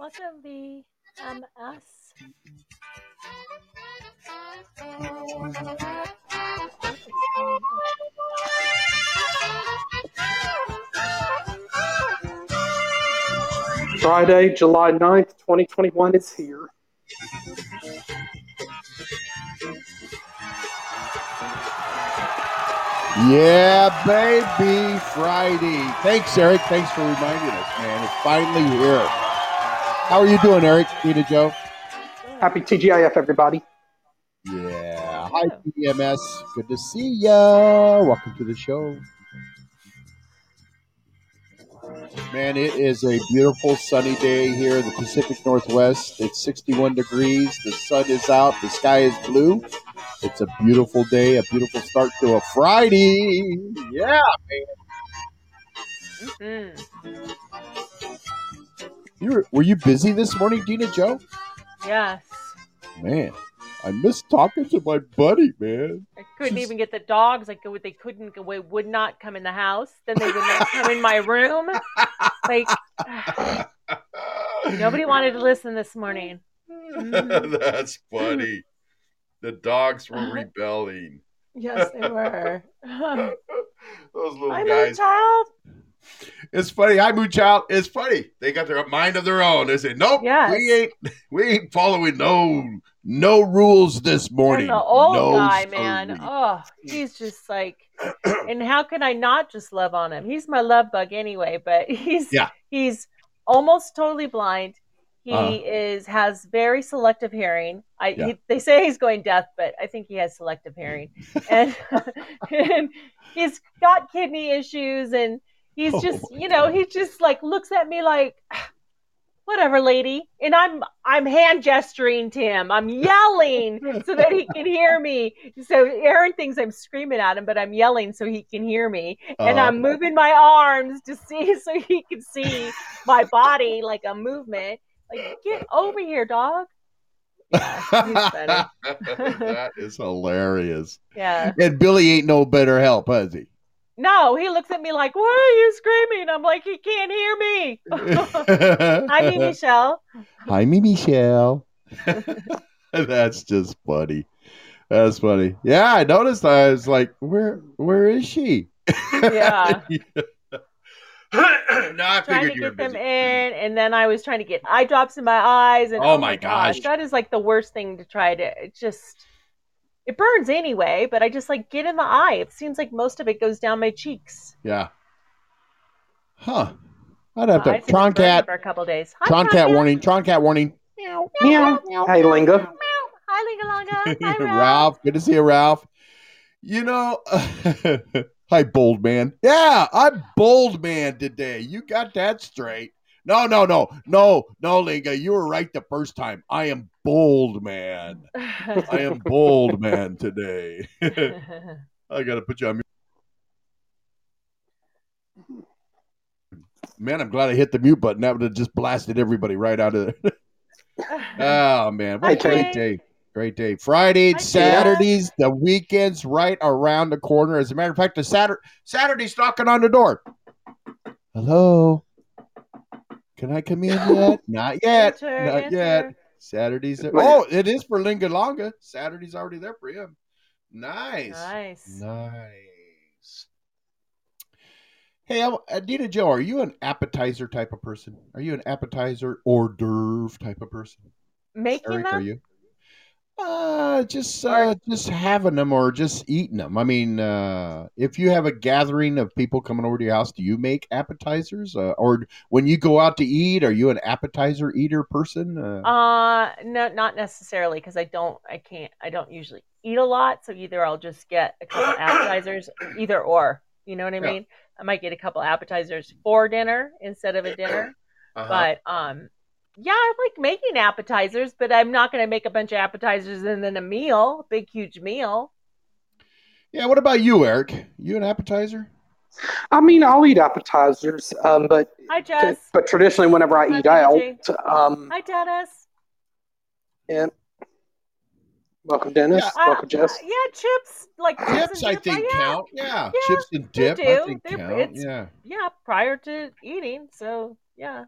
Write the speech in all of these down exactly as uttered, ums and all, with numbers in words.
Welcome, V M S. What is going on? Friday, July ninth, twenty twenty-one is here. Yeah, baby, Friday. Thanks, Eric. Thanks for reminding us, man. It's finally here. How are you doing, Eric? Tina Joe? Good. Happy T G I F, everybody. Yeah. You Hi, too. P M S. Good to see ya. Welcome to the show. Man, it is a beautiful sunny day here in the Pacific Northwest. It's sixty-one degrees. The sun is out. The sky is blue. It's a beautiful day, a beautiful start to a Friday. Yeah. Mm-hmm. You were, were you busy this morning, Dina Joe? Yes. Man, I miss talking to my buddy, man. I couldn't She's- even get the dogs. Like they couldn't, they would not come in the house. Then they would not come in my room. Like nobody wanted to listen this morning. Mhm. That's funny. The dogs were rebelling. Yes, they were. Those little I'm a guys. child. It's funny. Hi, Moo Child. It's funny. They got their mind of their own. They say, "Nope, Yes. we ain't. We ain't following no." no rules this morning. And the old no guy, man. siree. Oh, he's just like, and how can I not just love on him? He's my love bug anyway, but he's Yeah. he's almost totally blind. He Uh-huh. is has very selective hearing. I Yeah. he, they say he's going deaf, but I think he has selective hearing, and, and he's got kidney issues, and he's Oh, just my you know God. he just like looks at me like. Whatever, lady. And I'm I'm hand gesturing to him. I'm yelling so that he can hear me. So Aaron thinks I'm screaming at him, but I'm yelling so he can hear me. And Uh-huh. I'm moving my arms to see so he can see my body like a movement. Like, get over here, dog. Yeah, he's funny. That is hilarious. Yeah. And Billy ain't no better help, has he? No, he looks at me like, why are you screaming? I'm like, he can't hear me. Hi, me, Michelle. Hi, me, Michelle. That's just funny. That's funny. Yeah, I noticed. I was like, where, where is she? Yeah. No, I Trying figured to you were get them busy. in, and then I was trying to get eye drops in my eyes, and Oh, oh, my my gosh, gosh. that is like the worst thing to try to. It just it burns anyway, but I just like get in the eye. It seems like most of it goes down my cheeks. Yeah. Huh. I'd have My to. eyes have been burning Troncat. for a couple days. Hi, Troncat warning. Troncat warning. Meow, Meow. Hey, Linga. meow. Hi, Linga Longa. Hi, Ralph. Ralph. Good to see you, Ralph. You know, hi, bold man. Yeah, I'm bold man today. You got that straight. No, no, no, no, no, Linga. You were right the first time. I am bold man. I am bold man today. I got to put you on mute. Man, I'm glad I hit the mute button. That would have just blasted everybody right out of there. Oh, man. What a Hi, great Jay. day. Great day. Fridays, Hi, Jay. Saturdays, the weekends right around the corner. As a matter of fact, the Saturday, Saturday's knocking on the door. Hello. Can I come in yet? Not yet. Enter, Not enter. yet. Saturdays. Are, Wait. oh, it is for Linga Longa. Saturday's already there for him. Nice. Nice. Nice. Hey, I'm- Adina Joe, are you an appetizer type of person? Are you an appetizer hors d'oeuvre type of person? Making Eric, them? are you? Uh, just uh, just having them or just eating them. I mean, uh, if you have a gathering of people coming over to your house, do you make appetizers? Uh, or when you go out to eat, are you an appetizer eater person? Uh, Uh, no, not necessarily, because I don't, I can't, I don't usually eat a lot. So either I'll just get a couple appetizers, either or. You know what I Yeah. mean? I might get a couple appetizers for dinner instead of a dinner. Uh-huh. But um, yeah, I like making appetizers, but I'm not going to make a bunch of appetizers and then a meal, a big huge meal. yeah. What about you, Eric? You an appetizer? I mean, I'll eat appetizers, um, but Hi, Jess. but traditionally, whenever I Hi, eat out, Gigi. um, Hi, Dennis. and welcome, Dennis. Yeah. Uh, Welcome, Jess. yeah, chips like chips, Chips, and I dip. think uh, yeah, count. Yeah, Yeah, chips and they dip, I do. think They're- count. it's- Yeah. yeah, prior to eating. So yeah.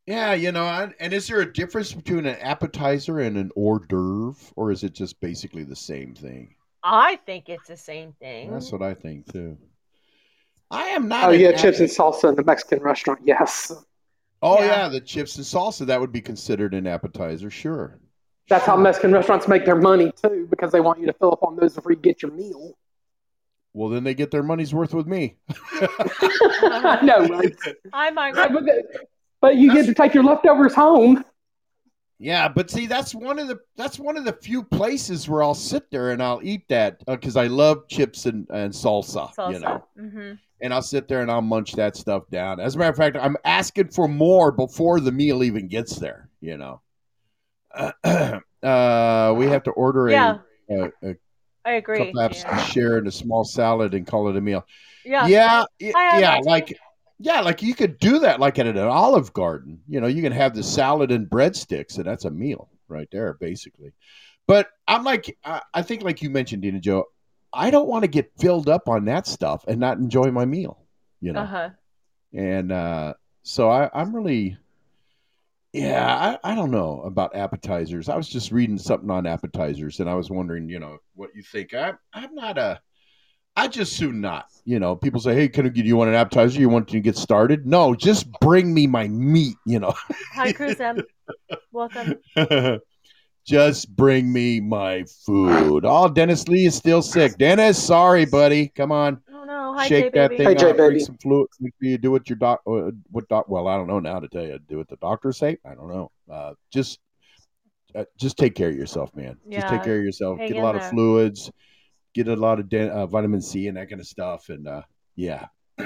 Yeah, you know, and, and is there a difference between an appetizer and an hors d'oeuvre, or is it just basically the same thing? I think it's the same That's thing. what I think too. I am Oh not an yeah, app. chips and salsa in the Mexican restaurant. Yes, Oh Yeah. yeah, the chips and salsa that would be considered an appetizer, sure. that's how Sure. Mexican restaurants make their money too, because they want you to fill up on those before you get your meal. Well, then they get their money's worth with me. I know, right? Hi, Margaret. But, but you get to take your leftovers home. Yeah, but see, that's one of the that's one of the few places where I'll sit there and I'll eat that because I love chips and, and salsa, Salsa. you know. Mm-hmm. And I'll sit there and I'll munch that stuff down. As a matter of fact, I'm asking for more before the meal even gets there, you know. uh, we have to order Yeah. a, a, a I agree. cup apps Jan. share and a small salad and call it a meal. Yeah. Yeah, y- I have yeah, that too. like yeah, like you could do that like at an Olive Garden. You know, you can have the salad and breadsticks, and that's a meal right there, basically. But I'm like, I I think, like you mentioned, Dina Joe, I don't want to get filled up on that stuff and not enjoy my meal. You know, Uh-huh. and uh, so I, I'm really, yeah, I, I don't know about appetizers. I was just reading something on appetizers, and I was wondering, you know, what you think. I'm I'm not a I just soon not. You know, people say, "Hey, can I, do you want an appetizer? You want to get started?" No, just bring me my meat. You know, Hi, Cruzem. Welcome. just bring me my food. Oh, Dennis Lee is still sick. Dennis, sorry, buddy. Come on, Oh no. Hi, shake J that baby. thing Hey, J out. Drink baby. some fluid. Make sure you do what your doc. Uh, what doc? Well, I don't know now to tell you. Do what the doctors say. I don't know. Uh, just, uh, just take care of yourself, man. Just take Yeah. care of yourself. Hang Get a in lot of there. fluids. Get a lot of de- uh, vitamin C and that kind of stuff. And uh, yeah.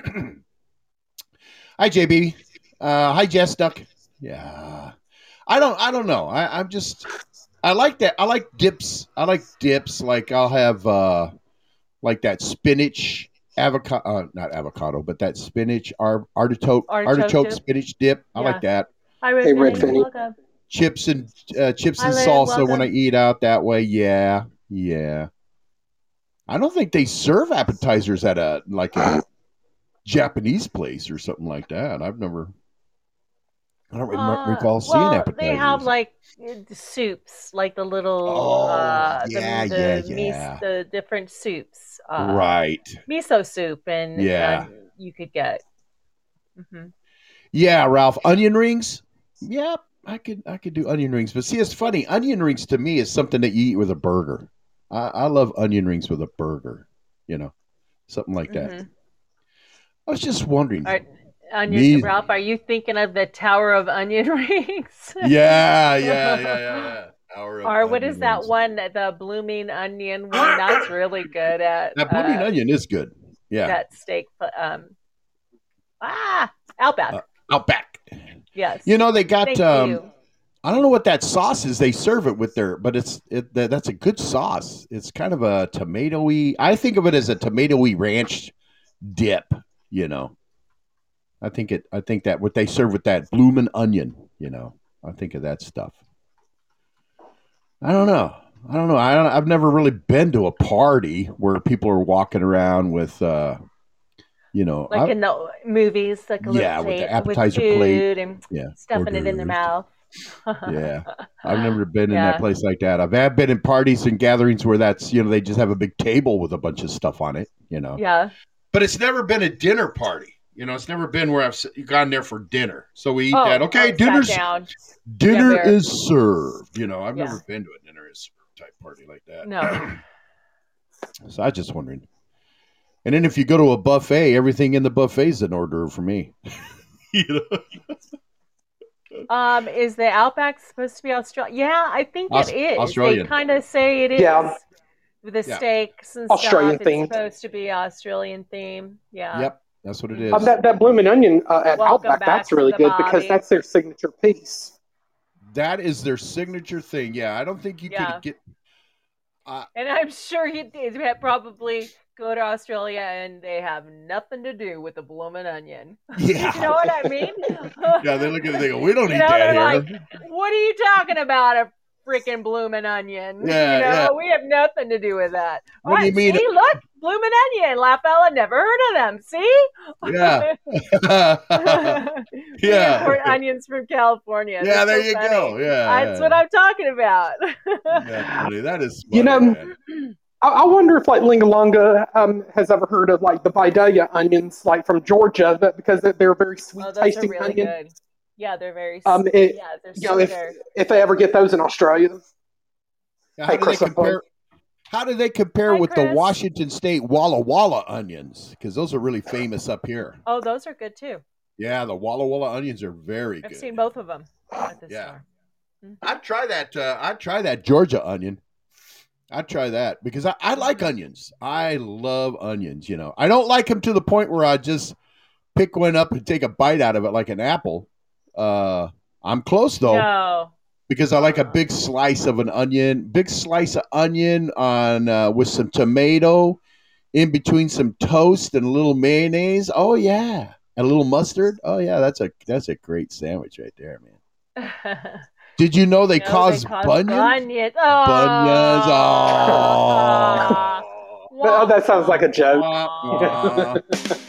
Hi, J B. Uh, hi, Jess Duck. Yeah. I don't. I don't know. I, I'm just. I like that. I like dips. I like dips. Like I'll have uh, like that spinach avocado. Uh, not avocado, but that spinach ar- artichoke Artichoke artichoke dip. spinach dip. I Yeah. like that. Hi, Red Hey, Red Finny. Finny. Welcome. Chips and uh, chips Hi, and Lynn. salsa when I Welcome. eat out that way. Yeah. Yeah. I don't think they serve appetizers at a like a Japanese place or something like that. I've never. I don't rem- Uh, recall seeing well, appetizers. they have like uh, the soups, like the little Oh, uh yeah, the yeah, the mis- yeah. the different soups. Uh Right. miso soup and Yeah. and you could get. Hmm. Yeah, Ralph. Onion rings. Yeah, I could. I could do onion rings. But see, it's funny. Onion rings to me is something that you eat with a burger. I, I love onion rings with a burger. You know, something like that. Hmm. I was just wondering. Are, onion Me. Ralph, are you thinking of the Tower of Onion Rings? Yeah, yeah, yeah, yeah, yeah. Hour of Or what onion is that rings. one? The blooming onion one. That's really good at That blooming uh, onion is good. Yeah. that steak. Um, ah, Outback. Uh, Outback. Yes. You know they got. Thank um, you. I don't know what that sauce is. They serve it with their, but it's it. that- That's a good sauce. It's kind of a tomatoey. I think of it as a tomatoey ranch dip. You know, I think it. I think that what they serve with that bloomin' onion. You know, I think of that stuff. I don't know. I don't know. I don't, I've never really been to a party where people are walking around with, uh, you know, Like I- in the movies, like a Yeah, little with the plate appetizer with plate. food and yeah, stuffing it in their hors mouth. Yeah. I've never been in Yeah. that place like that. I've had been in parties and gatherings where that's, you know, they just have a big table with a bunch of stuff on it, you know. Yeah. But it's never been a dinner party. You know, it's never been where I've s- gone there for dinner. So we eat Oh, that. Okay, oh, sat dinner's down. Dinner Yeah, there. is served. You know, I've Yeah. never been to a dinner is served type party like that. No. So I was just wondering. And then if you go to a buffet, everything in the buffet is an order for me. you know? Um, is the Outback supposed to be Australian? Yeah, I think Aus- it is. Australian. They kind of say it is. Yeah. With the Yeah. steaks and Australian stuff, themed. it's supposed to be Australian theme. Yeah. Yep, that's what it is. Um, that that bloomin' onion uh, at Welcome Outback, back that's to really the good because Bobby. that's their signature piece. That is their signature thing. Yeah, I don't think you Yeah. could get. And I'm sure he did probably go to Australia and they have nothing to do with the bloomin' onion. Yeah. You know what I mean? Yeah, they look at it and they go, "We don't You eat know, that they're here." like, what are you talking about? A freaking bloomin' onion? Yeah, you know, yeah. we have nothing to do with that. What do you What? mean? See, look, bloomin' onion. La Fella never heard of them. See? Yeah. We Yeah. import onions from California. Yeah, That's there so you funny. go. Yeah, That's yeah. what I'm talking about. That's funny. That is funny, You know, man. I, I wonder if like Lingalonga um, has ever heard of like the Vidalia onions, like from Georgia, that because they're very sweet Oh, those are tasting really onions. good. Yeah, they're very. Um, it, Yeah, they're you know, if sweeter. if they ever get those in Australia, Now, hey, how do they Christopher. compare? How do they compare Hi, with the Chris. Washington State Walla Walla onions? Because those are really famous up here. Oh, those are good too. Yeah, the Walla Walla onions are very I've good. seen both of them at the Yeah. store. Mhm. I'd try that. Uh, I'd try that Georgia onion. I'd try that because I, I like onions. I love onions. You know, I don't like them to the point where I just pick one up and take a bite out of it like an apple. Uh, I'm close though. No. Because I like a Uh-uh. big slice of an onion, big slice of onion on uh, with some tomato, in between some toast and a little mayonnaise. Oh yeah, and a little mustard. Oh yeah, that's a that's a great sandwich right there, man. Did you know they No, cause they cause bunions? bunions. Oh. Bunions. Ah. Oh. Well, that sounds like a joke. Wah,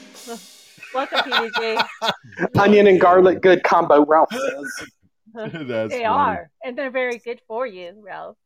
Welcome, P D G. Onion and garlic, good combo, Ralph says. wah. That's They funny. are, and they're very good for you, Ralph.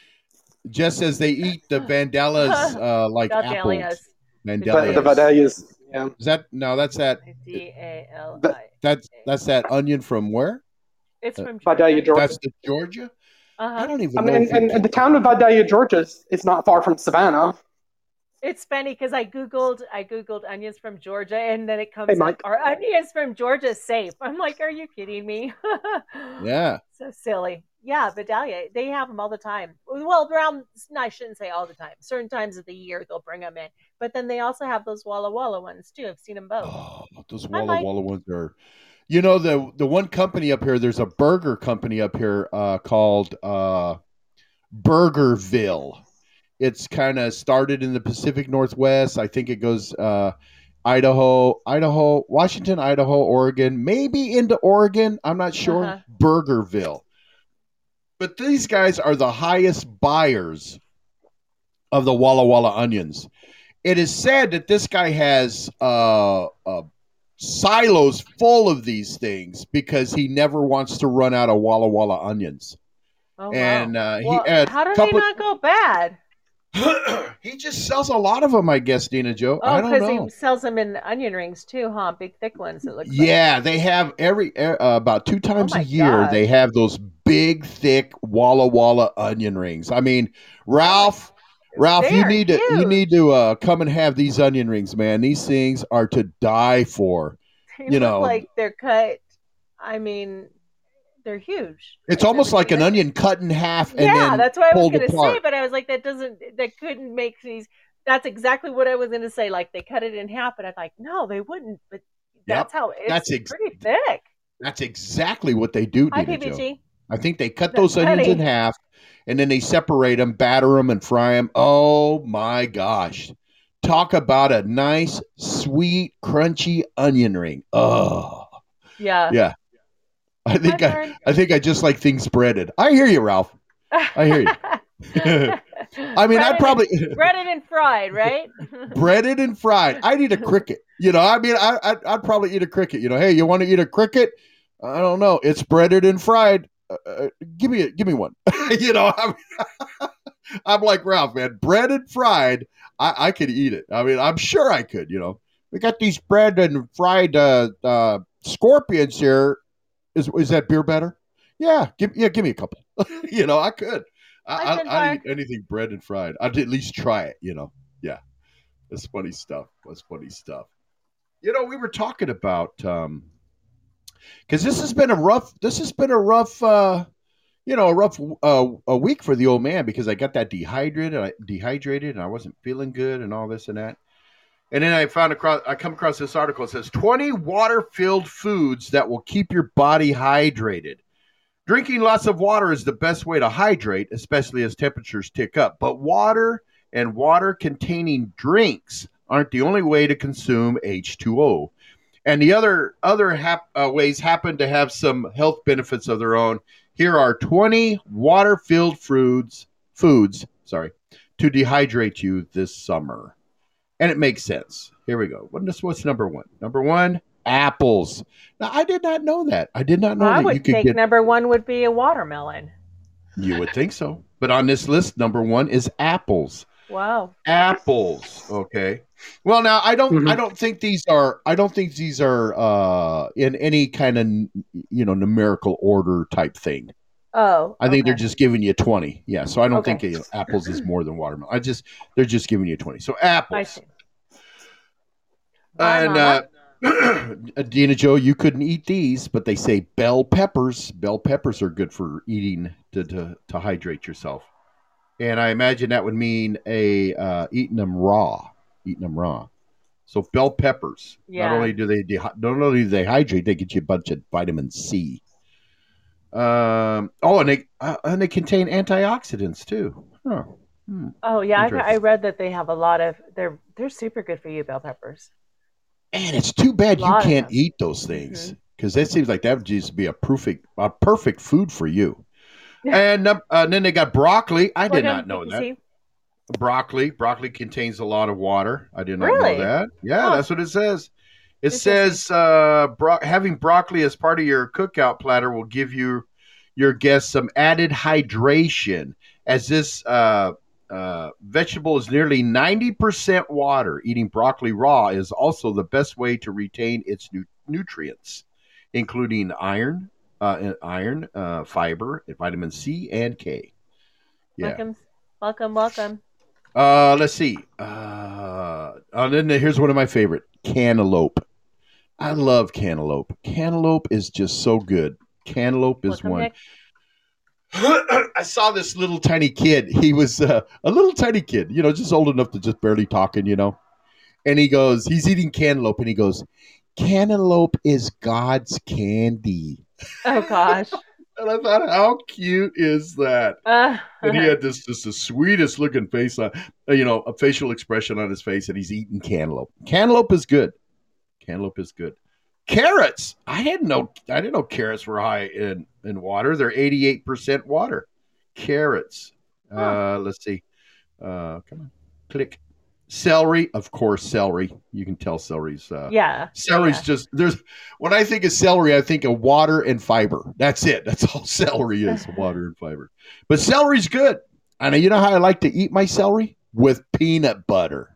Just as they eat the Vandellas uh, like Dahlias. apples. The, Vandelias. the Vidalias, yeah. Is that no? That's that. D A L The- I. That's that's that onion from where? It's uh, from Vidalia, Georgia. Georgia. That's the Georgia. I Uh-huh. don't even I know. mean, if and, it and the town of Vidalia, Georgia is, is not far from Savannah. It's funny because I googled I googled onions from Georgia, and then it comes Hey, up, Mike. are onions from Georgia safe? I'm like, are you kidding me? Yeah. So silly. Yeah, Vidalia, they have them all the time. Well, around, I shouldn't say all the time. Certain times of the year they'll bring them in, but then they also have those Walla Walla ones too. I've seen them both. Oh, those Hi, Walla Mike. Walla ones are. You know the the one company up here. There's a burger company up here uh, called uh, Burgerville. It's kind of started in the Pacific Northwest. I think it goes uh, Idaho, Idaho, Washington, Idaho, Oregon, maybe into Oregon. I'm not sure. Uh-huh. Burgerville. But these guys are the highest buyers of the Walla Walla onions. It is said that this guy has uh, uh, silos full of these things because he never wants to run out of Walla Walla onions. Oh, And wow. uh, he Well, had how a did couple. they not go bad? He just sells a lot of them, I guess, Dina Joe. Oh, I don't because know. he sells them in onion rings too, huh? Big thick ones. It looks like. Yeah, they have every uh, about two times Oh my a year. gosh. They have those big, thick Walla Walla onion rings. I mean, Ralph, Ralph, They you are need to you huge. need to uh, come and have these onion rings, man. These things are to die for. They You look know, like they're cut. I mean, they're huge. it's Like, almost they're like an big. onion cut in half and Yeah, then that's what I was pulled gonna say, apart. but I was like, that doesn't, that couldn't make these. That's exactly what I was gonna say. Like they cut it in half, but I'm like, no, they wouldn't. But that's how it's That's ex- pretty thick. That's exactly what they do, Hi, Dina P B Joe. G. I think they cut That's those onions in funny. half and then they separate them, batter them, and fry them. Oh my gosh. Talk about a nice, sweet, crunchy onion ring. Oh, Yeah. yeah. I think Hi, I, Fern. I think I just like things breaded. I hear you, Ralph. I hear you. I mean, I'd Breaded probably and, breaded and fried, right? breaded and fried. I'd eat a cricket. You know, I mean, I, I'd, I'd probably eat a cricket. You know, hey, you want to eat a cricket? I don't know. It's breaded and fried. Uh, uh, give me, a, give me one. You know, I mean, I'm like Ralph, man. Breaded fried, I, I could eat it. I mean, I'm sure I could. You know, we got these bread and fried uh, uh, scorpions here. Is is that beer better? Yeah, give yeah, give me a couple. You know, I could. I, Hi, I, Finn I'd eat Park. anything bread and fried. I'd at least try it. You know, yeah. That's funny stuff. That's funny stuff. You know, we were talking about um because this has been a rough. This has been a rough. uh You know, a rough uh, a week for the old man because I got that dehydrated. I dehydrated and I wasn't feeling good and all this and that. And then I found across, I come across this article. It says twenty water-filled foods that will keep your body hydrated. Drinking lots of water is the best way to hydrate, especially as temperatures tick up. But water and water-containing drinks aren't the only way to consume H two O. And the other other hap, uh, ways happen to have some health benefits of their own. Here are twenty water-filled foods, foods, sorry, to dehydrate you this summer. And it makes sense. Here we go. What is, what's number one? Number one, apples. Now, I did not know that. I did not know I that would you could think get. number one would be a watermelon. You would think so, but on this list, number one is apples. Wow. Apples. Okay. Well, now I don't. Mhm. I don't think these are. I don't think these are uh, in any kind of you know numerical order type thing. Oh. I think they're okay. just giving you twenty. Yeah. So I don't Okay. think uh, apples is more than watermelon. I just they're just giving you twenty. So I apples. see. Bye, And Mama. uh, Dina Joe, you couldn't eat these, but they say bell peppers. Bell peppers are good for eating to to, to hydrate yourself. And I imagine that would mean a uh, eating them raw, eating them raw. So bell peppers. Yeah. Not only do they dehy- not only do they hydrate, they get you a bunch of vitamin C. Um. Oh, and they uh, and they contain antioxidants too. Huh. Hmm. Oh yeah, I, I Interesting. read that they have a lot of. They're they're super good for you, bell peppers. And it's too bad you Lot of can't them. eat those things because that seems like that would just be a perfect a perfect food for you. And, uh, and then they got broccoli. I did Look, not know you that. see? Broccoli. Broccoli contains a lot of water. I did not Really? know that. Yeah, Huh. that's what it says. It Interesting. says uh, bro- having broccoli as part of your cookout platter will give you your guests some added hydration, as this uh, uh, vegetable is nearly ninety percent water. Eating broccoli raw is also the best way to retain its nu- nutrients, including iron, uh, iron, uh, fiber, vitamin C, and K. Yeah. Welcome, welcome, welcome. Uh, let's see. Uh, and then here's one of my favorite: cantaloupe. I love cantaloupe. Cantaloupe is just so good. Cantaloupe is Welcome, one. Nick. I saw this little tiny kid. He was uh, a little tiny kid, you know, just old enough to just barely talking, you know. And he goes, he's eating cantaloupe, and he goes, "Cantaloupe is God's candy." Oh gosh. And I thought, how cute is that? Uh, And he had this just the sweetest looking face on, uh, you know, a facial expression on his face, and he's eating cantaloupe. Cantaloupe is good. Cantaloupe is good. Carrots. I didn't know. I didn't know carrots were high in in water. They're eighty-eight percent water. Carrots. Uh, let's see. Uh, come on. Click. Celery, of course. Celery. You can tell celery's. Uh, yeah. Celery's yeah. just there's when I think of celery, I think of water and fiber. That's it. That's all celery is, water and fiber. But celery's good. And you know how I like to eat my celery? With peanut butter.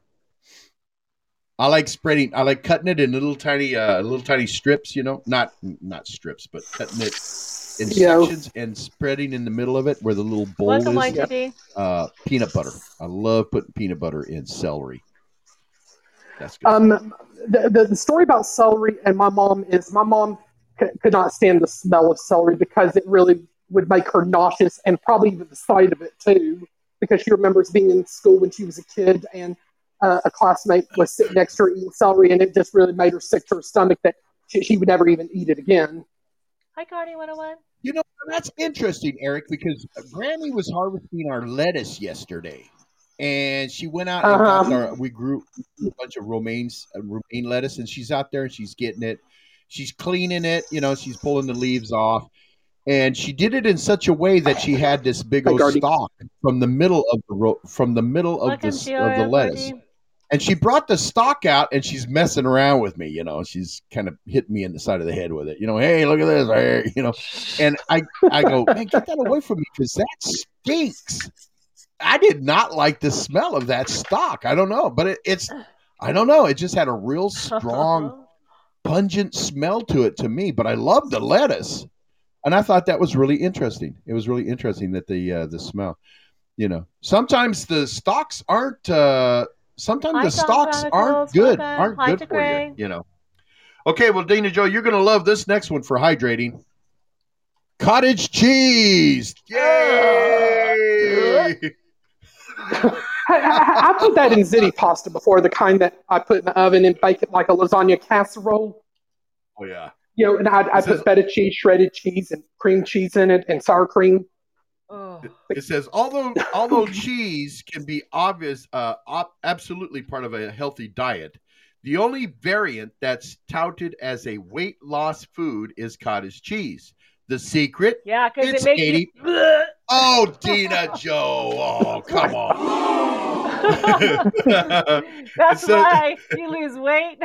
I like spreading. I like cutting it in little tiny, uh, little tiny strips. You know, not not strips, but cutting it in Yeah. sections and spreading in the middle of it where the little bowl Welcome, is. Y T D. Uh, peanut butter. I love putting peanut butter in celery. That's good. Um, the, the the story about celery and my mom is my mom c- could not stand the smell of celery because it really would make her nauseous, and probably even the sight of it too, because she remembers being in school when she was a kid and uh, a classmate was sitting next to her eating celery, and it just really made her sick to her stomach that she, she would never even eat it again. Hi, Cardi one oh one. You know, that's interesting, Eric, because Granny was harvesting our lettuce yesterday. And she went out and Uh-huh. got our, we grew a bunch of romaines, uh, romaine lettuce, and she's out there and she's getting it. She's cleaning it, you know, she's pulling the leaves off. And she did it in such a way that she had this big Hi, old Gardy. stalk from the middle of the ro- from the middle of the Welcome, s- of the Gio, lettuce. Cardi. And she brought the stalk out and she's messing around with me, you know. She's kind of hitting me in the side of the head with it, you know. Hey, look at this, hey, you know. And I, I go, man, get that away from me because that stinks. I did not like the smell of that stalk. I don't know, but it, it's, I don't know. It just had a real strong, pungent smell to it to me. But I love the lettuce, and I thought that was really interesting. It was really interesting that the uh, the smell. You know, sometimes the stalks aren't. Uh, sometimes Hi, the Dog stalks Chronicles. aren't good. Welcome. Aren't Hi good to for you. Gray. You know. Okay, well, Dana Joe, you're going to love this next one for hydrating. Cottage cheese. Yay! I, I, I put that in ziti pasta before, the kind that I put in the oven and bake it like a lasagna casserole. Oh yeah. You know, and I, I This is- put feta cheese, shredded cheese, and cream cheese in it, and sour cream. Oh. It says although although cheese can be obvious, uh, op- absolutely part of a healthy diet, the only variant that's touted as a weight loss food is cottage cheese. The secret? Yeah, because It's it makes eighty you. Oh, Dina Joe! Oh, come on! That's So- why you lose weight.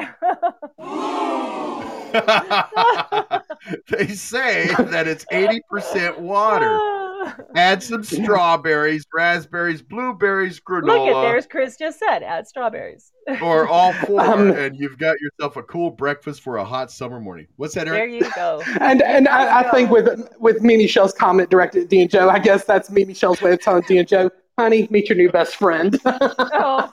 They say that it's eighty percent water. Add some strawberries, raspberries, blueberries, granola, Look at there's Chris just said add strawberries. or all four, Um, and you've got yourself a cool breakfast for a hot summer morning. What's that, There Eric? you go. And and I, I think with with Mimi Shell's comment directed at Dean Joe, I guess that's Mimi Shell's way of telling Dean Joe, honey, meet your new best friend. Oh.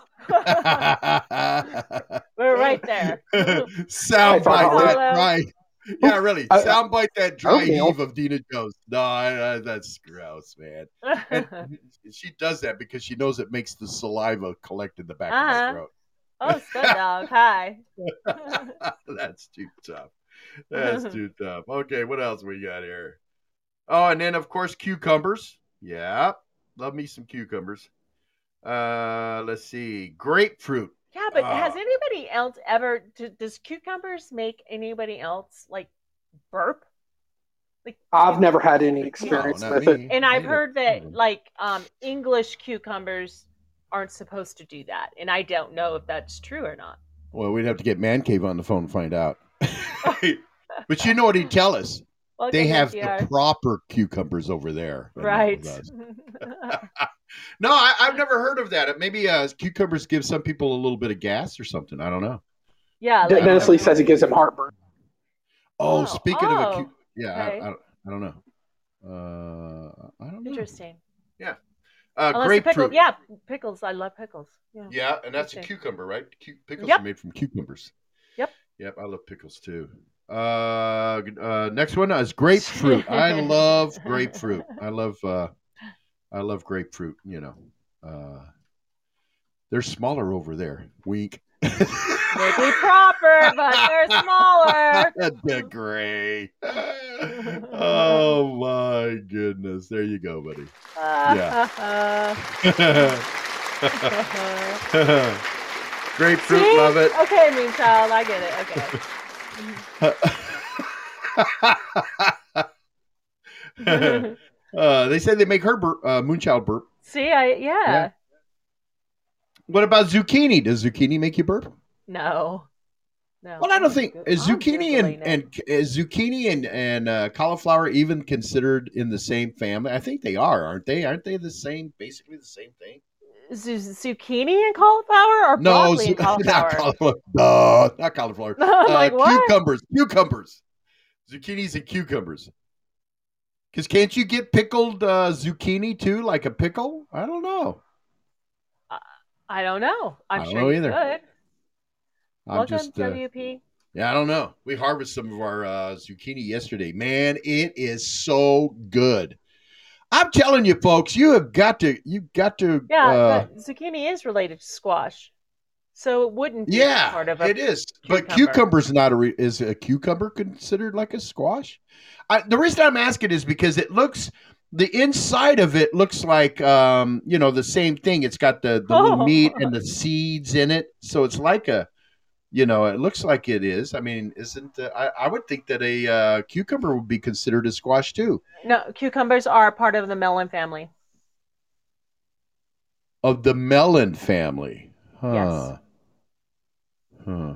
We're right there. Soundbite Follow. that dry. Yeah, really. Uh, Soundbite that dry okay. heave of Dina Jones. No, I, I, that's gross, man. And she does that because she knows it makes the saliva collect in the back of Uh-huh. my throat. Oh, Scud Dog. Hi. That's too tough. That's too tough. Okay, what else we got here? Oh, and then of course cucumbers. Yeah, love me some cucumbers. Uh, let's see, grapefruit. Yeah, but Ah. has anybody else ever? Do, does cucumbers make anybody else like burp? Like I've never had any experience No, not with me. it. And I've Neither. heard that like um, English cucumbers aren't supposed to do that, and I don't know if that's true or not. Well, we'd have to get Man Cave on the phone and find out. But you know what he'd tell us? Well, They okay, have N P R. the proper cucumbers over there. and not Right. with us. No, I, I've never heard of that. Maybe uh, cucumbers give some people a little bit of gas or something. I don't know. Yeah. De- Like, Dennis Lee says it gives him heartburn. Oh, Oh, speaking of a, cu- oh, yeah, okay. I, I, don't, I don't know. Uh, I don't know. Interesting. Uh, Unless the grapefruit. pickle, yeah, pickles. I love pickles. Yeah. Yeah, and that's a Interesting. cucumber, right? Cu- pickles Yep. are made from cucumbers. Yep. Yep, I love pickles too. Uh, uh, next one is grapefruit. I love grapefruit. I love, uh, I love grapefruit. You know, uh, they're smaller over there. Wink. Maybe proper, but they're smaller. The gray. Oh my goodness! There you go, buddy. Grapefruit, See? love it. Okay, mean child, I get it. Okay. uh, they say they make her burp, uh, Moonchild burp. See, I yeah. Yeah. What about zucchini? Does zucchini make you burp? No. No. Well, I don't think I'm is zucchini Googling and, it. and is zucchini and and uh, cauliflower even considered in the same family? I think they are, aren't they? Aren't they the same, basically the same thing? Z- zucchini and cauliflower or No, broccoli zu- and cauliflower? not cauliflower. Duh, not cauliflower. I'm Uh, like, what? Cucumbers, cucumbers, zucchinis and cucumbers. Because can't you get pickled uh, zucchini too, like a pickle? I don't know. I don't know. I'm I don't sure know you either. could. I'm Welcome, just uh, W P. yeah, I don't know. We harvested some of our uh, zucchini yesterday. Man, it is so good. I'm telling you, folks, you have got to, you've got to. Yeah, uh, but zucchini is related to squash, so it wouldn't be yeah, part of a. it is. But cucumber. cucumber's not a. Re- is a cucumber considered like a squash? I, the reason I'm asking is because it looks. The inside of it looks like, um, you know, the same thing. It's got the, the little Oh. meat and the seeds in it. So it's like a, you know, it looks like it is. I mean, isn't, uh, I, I would think that a uh, cucumber would be considered a squash too. No, cucumbers are part of the melon family. Of the melon family. Huh. Yes. Huh.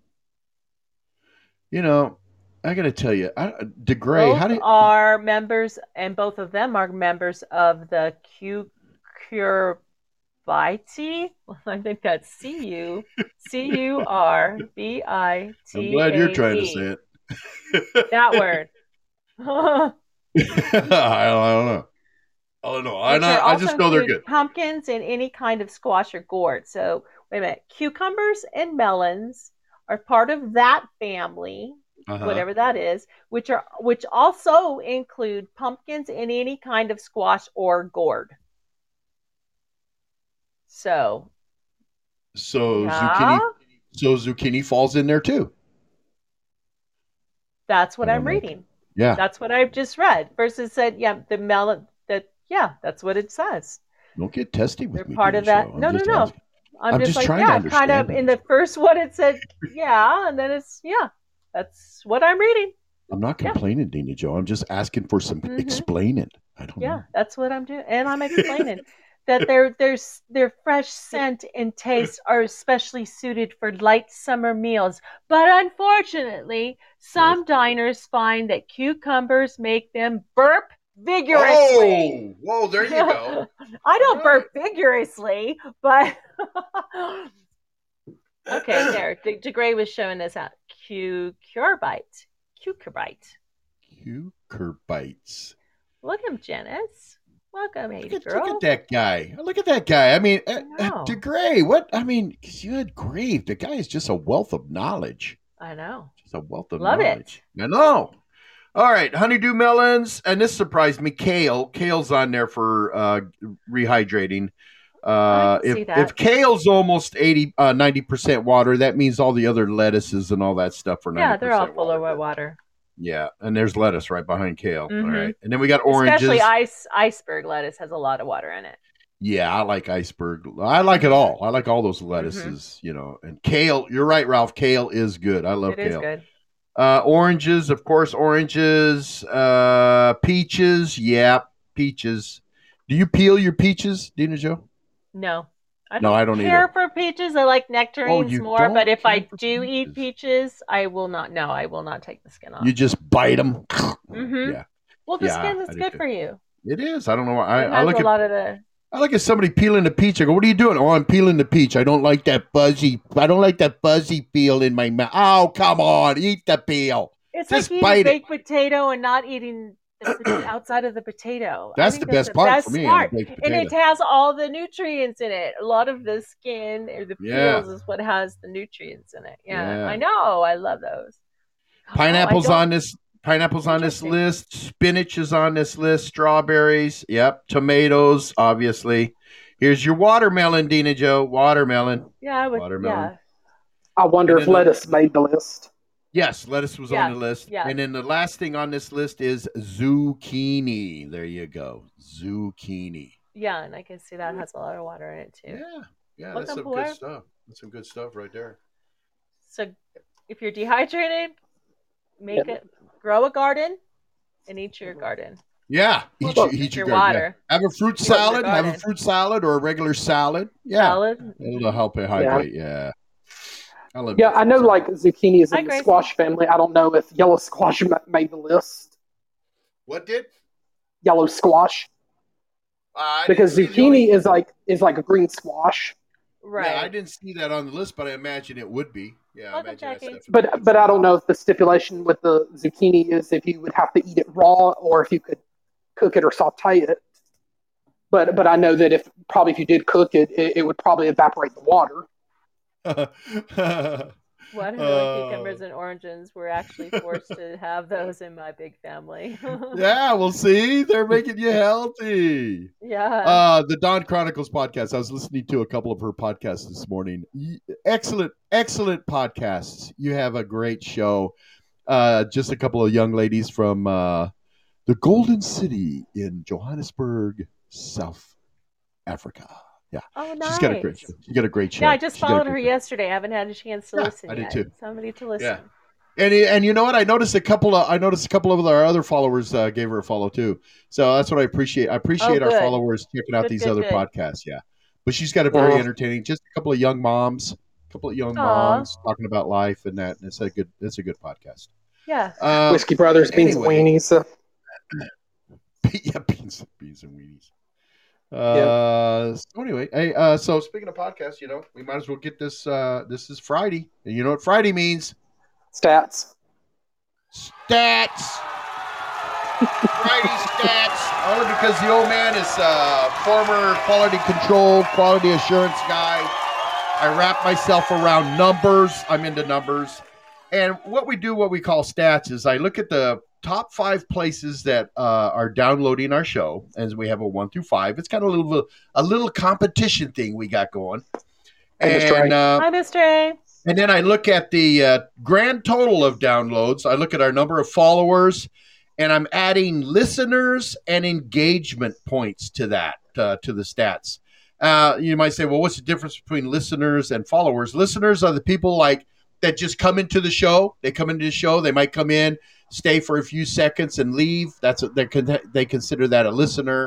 You know, I got to tell you, I, DeGray, Both how do you, are members, and both of them are members of the Cucurbitaceae. Well, I think that's C U C U R B I T A E. I'm glad you're trying to say it. That word. I, don't, I don't know. I don't know. I, Which not, are I also just know they're include good. Pumpkins and any kind of squash or gourd. So wait a minute, cucumbers and melons are part of that family, Uh-huh. whatever that is, which are which also include pumpkins and any kind of squash or gourd. So So yeah, zucchini, so zucchini falls in there too. that's what I I'm don't know. reading. Yeah. That's what I've just read. Versus said, yeah, the melon. That yeah, that's what it says. Don't get testy with They're me. part Dina of that. Show. I'm No, no, just no. asking. I'm, I'm just, just like, trying to yeah, kind understand of it. in the first one it said, yeah, and then it's, yeah, that's what I'm reading. I'm not Yeah. complaining, Dina Joe. I'm just asking for some Mhm. explaining. I don't Yeah, know. that's what I'm doing. And I'm explaining. that their their their fresh scent and taste are especially suited for light summer meals. But unfortunately, some diners find that cucumbers make them burp vigorously. Oh, whoa, there you go. I don't All burp vigorously, but okay, there. De- DeGray was showing us out. Cucurbite. Cucurbite. Cucurbites. Welcome, Janice. Welcome, Look Haiti at, girl. look at that guy. Look at that guy. I mean, uh, I uh, know. DeGray, what? I mean, because you had Grave. The guy is just a wealth of knowledge. I know. Just a wealth of Love knowledge. I know. All right, honeydew melons, and this surprised me. Kale, kale's on there for uh, rehydrating. Uh, I can see if that. if kale's almost eighty, uh, ninety percent water, that means all the other lettuces and all that stuff are ninety Yeah, percent they're all full water. of wet water. Yeah, and there's lettuce right behind kale. Mhm. All right, and then we got oranges. Especially ice iceberg lettuce has a lot of water in it. Yeah, I like iceberg. I like it all. I like all those lettuces, you know. And kale, you're right, Ralph. Kale is good. I love It is kale. good. Uh, oranges, of course, oranges. Uh, peaches, yeah, peaches. Do you peel your peaches, Dina Joe? No. I No, don't I don't care either. for peaches. I like nectarines you more, don't but if I care for do eat peaches. peaches, I will not. No, I will not take the skin off. You just bite them. Mhm. Yeah, Well, the Yeah, skin I is do good too. for you. it is. I don't know why. I, It I has look a at lot of the. I look at somebody peeling the peach. I go, "What are you doing?" Oh, I'm peeling the peach. I don't like that fuzzy. I don't like that fuzzy peel in my mouth. Oh, come on, eat the peel. It's Just like bite eating it. baked potato and not eating the pot- outside of the potato. I That's think the best part for me on a baked And it potato. has all the nutrients in it. A lot of the skin or the Yeah. peels is what has the nutrients in it. Yeah, Yeah. I know. I love those. Pineapples Oh, I don't- on this. Pineapples on this Interesting. list. Spinach is on this list. Strawberries. Yep. Tomatoes, obviously. Here's your watermelon, Dina Joe. Watermelon. Yeah, I would. Watermelon. Yeah, I wonder And if then the- lettuce made the list. Yes, lettuce was Yeah, on the list. yeah. And then the last thing on this list is zucchini. There you go. Zucchini. yeah, and I can see that has a lot of water in it too. Yeah. Yeah, Look that's up some for good it. stuff. That's some good stuff right there. So, if you're dehydrated, make Yeah. it. Grow a garden, and eat your garden. Yeah. Eat, Well, your, eat your your garden, water. yeah. Have a fruit Eat your salad. Have a garden. fruit salad or a regular salad. Yeah. Salad. It'll help you hydrate. Yeah. I love Yeah, good I know fruit like zucchini is Hi, in the Gracie. squash family. I don't know if yellow squash ma- made the list. What did? Yellow squash. I Because didn't see the only- zucchini is like is like a green squash. Right. Yeah, I didn't see that on the list, but I imagine it would be. Yeah, I Welcome, imagine that's Jackie. definitely. But but I don't know if the stipulation with the zucchini is if you would have to eat it raw or if you could cook it or saute it. But but I know that if probably if you did cook it, it, it would probably evaporate the water. Watermelon, Uh, cucumbers, and oranges were actually forced to have those in my big family. yeah, we'll see. They're making you healthy. Yeah. Uh, the Dawn Chronicles podcast. I was listening to a couple of her podcasts this morning. Y- Excellent, excellent podcasts. You have a great show. Uh, just a couple of young ladies from uh, the Golden City in Johannesburg, South Africa. Yeah, oh, nice. she's got a great. She got a great show. Yeah, I just She's got a followed great her show. yesterday. I haven't had a chance to Yeah, listen I did yet. too. Somebody to listen. Yeah. And and you know what? I noticed a couple of I noticed a couple of our other followers uh, gave her a follow too. So that's what I appreciate. I appreciate Oh, our good. followers checking out Good, these good, other good. podcasts. Yeah, but she's got a very Yeah. entertaining. Just a couple of young moms, a couple of young Aw. moms talking about life and that. And it's a good. It's a good podcast. Yeah. Uh, Whiskey Brothers, beans anyway. and weenies. So. yeah, beans, beans and weenies. Uh, so anyway, hey, uh, so speaking of podcasts, you know, we might as well get this. Uh, this is Friday, and you know what Friday means? Stats. Stats. Friday stats. Only because the old man is uh, former quality control, quality assurance guy. I wrap myself around numbers. I'm into numbers. And what we do, what we call stats, is I look at the top five places that uh, are downloading our show, as we have a one through five. It's kind of a little a little competition thing we got going. Hey, Mister And uh, Hi, Mister A. and then I look at the uh, grand total of downloads. I look at our number of followers, and I'm adding listeners and engagement points to that, uh, to the stats. Uh, you might say, well, what's the difference between listeners and followers? Listeners are the people like that just come into the show. They come into the show. They might come in, stay for a few seconds, and leave. That's what they con- they consider that a listener.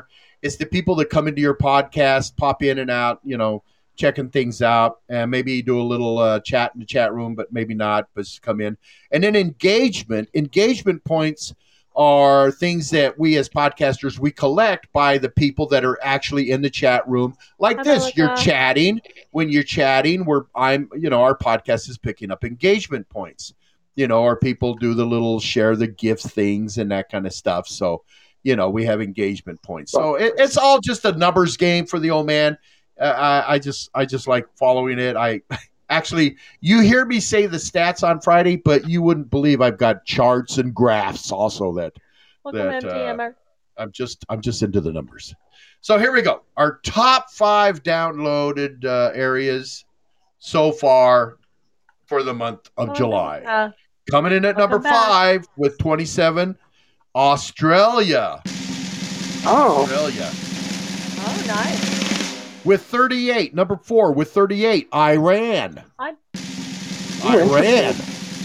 It's the people that come into your podcast, pop in and out, you know, checking things out, and maybe do a little uh, chat in the chat room, but maybe not, but just come in. And then engagement. Engagement points are things that we as podcasters, we collect by the people that are actually in the chat room. Like this, Angelica. you're chatting. When you're chatting, we're, I'm, you know, our podcast is picking up engagement points. You know, or people do the little share the gifts things and that kind of stuff. So, you know, we have engagement points. So it, it's all just a numbers game for the old man. Uh, I, I just, I just like following it. I actually, you hear me say the stats on Friday, but you wouldn't believe I've got charts and graphs also that, Welcome, that M T M R. uh, I'm just, I'm just into the numbers. So here we go. Our top five downloaded uh, areas so far for the month of Oh, July. uh, Coming in at number Welcome back. five with twenty-seven, Australia. Oh, Australia. oh, nice. With thirty-eight, number four with thirty-eight, Iran. I- Iran.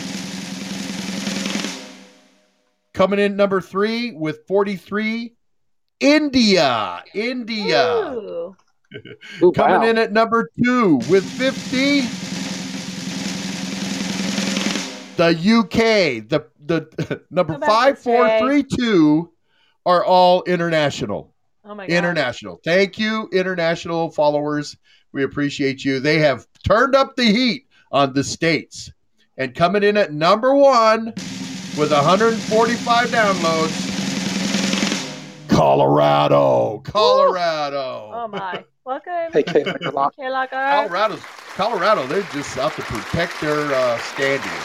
Coming in number three with forty-three, India. India. Ooh. Ooh, Coming wow. in at number two with fifty, the U K. The the number How about five, this, four, Jay? three, two are all international. Oh my god. International. Thank you, international followers. We appreciate you. They have turned up the heat on the States. And coming in at number one with one hundred forty-five downloads, Colorado. Colorado. Oh my. Welcome. Hey, Kayla, good luck. Kayla. Colorado's Colorado, they're just out to protect their uh, standings.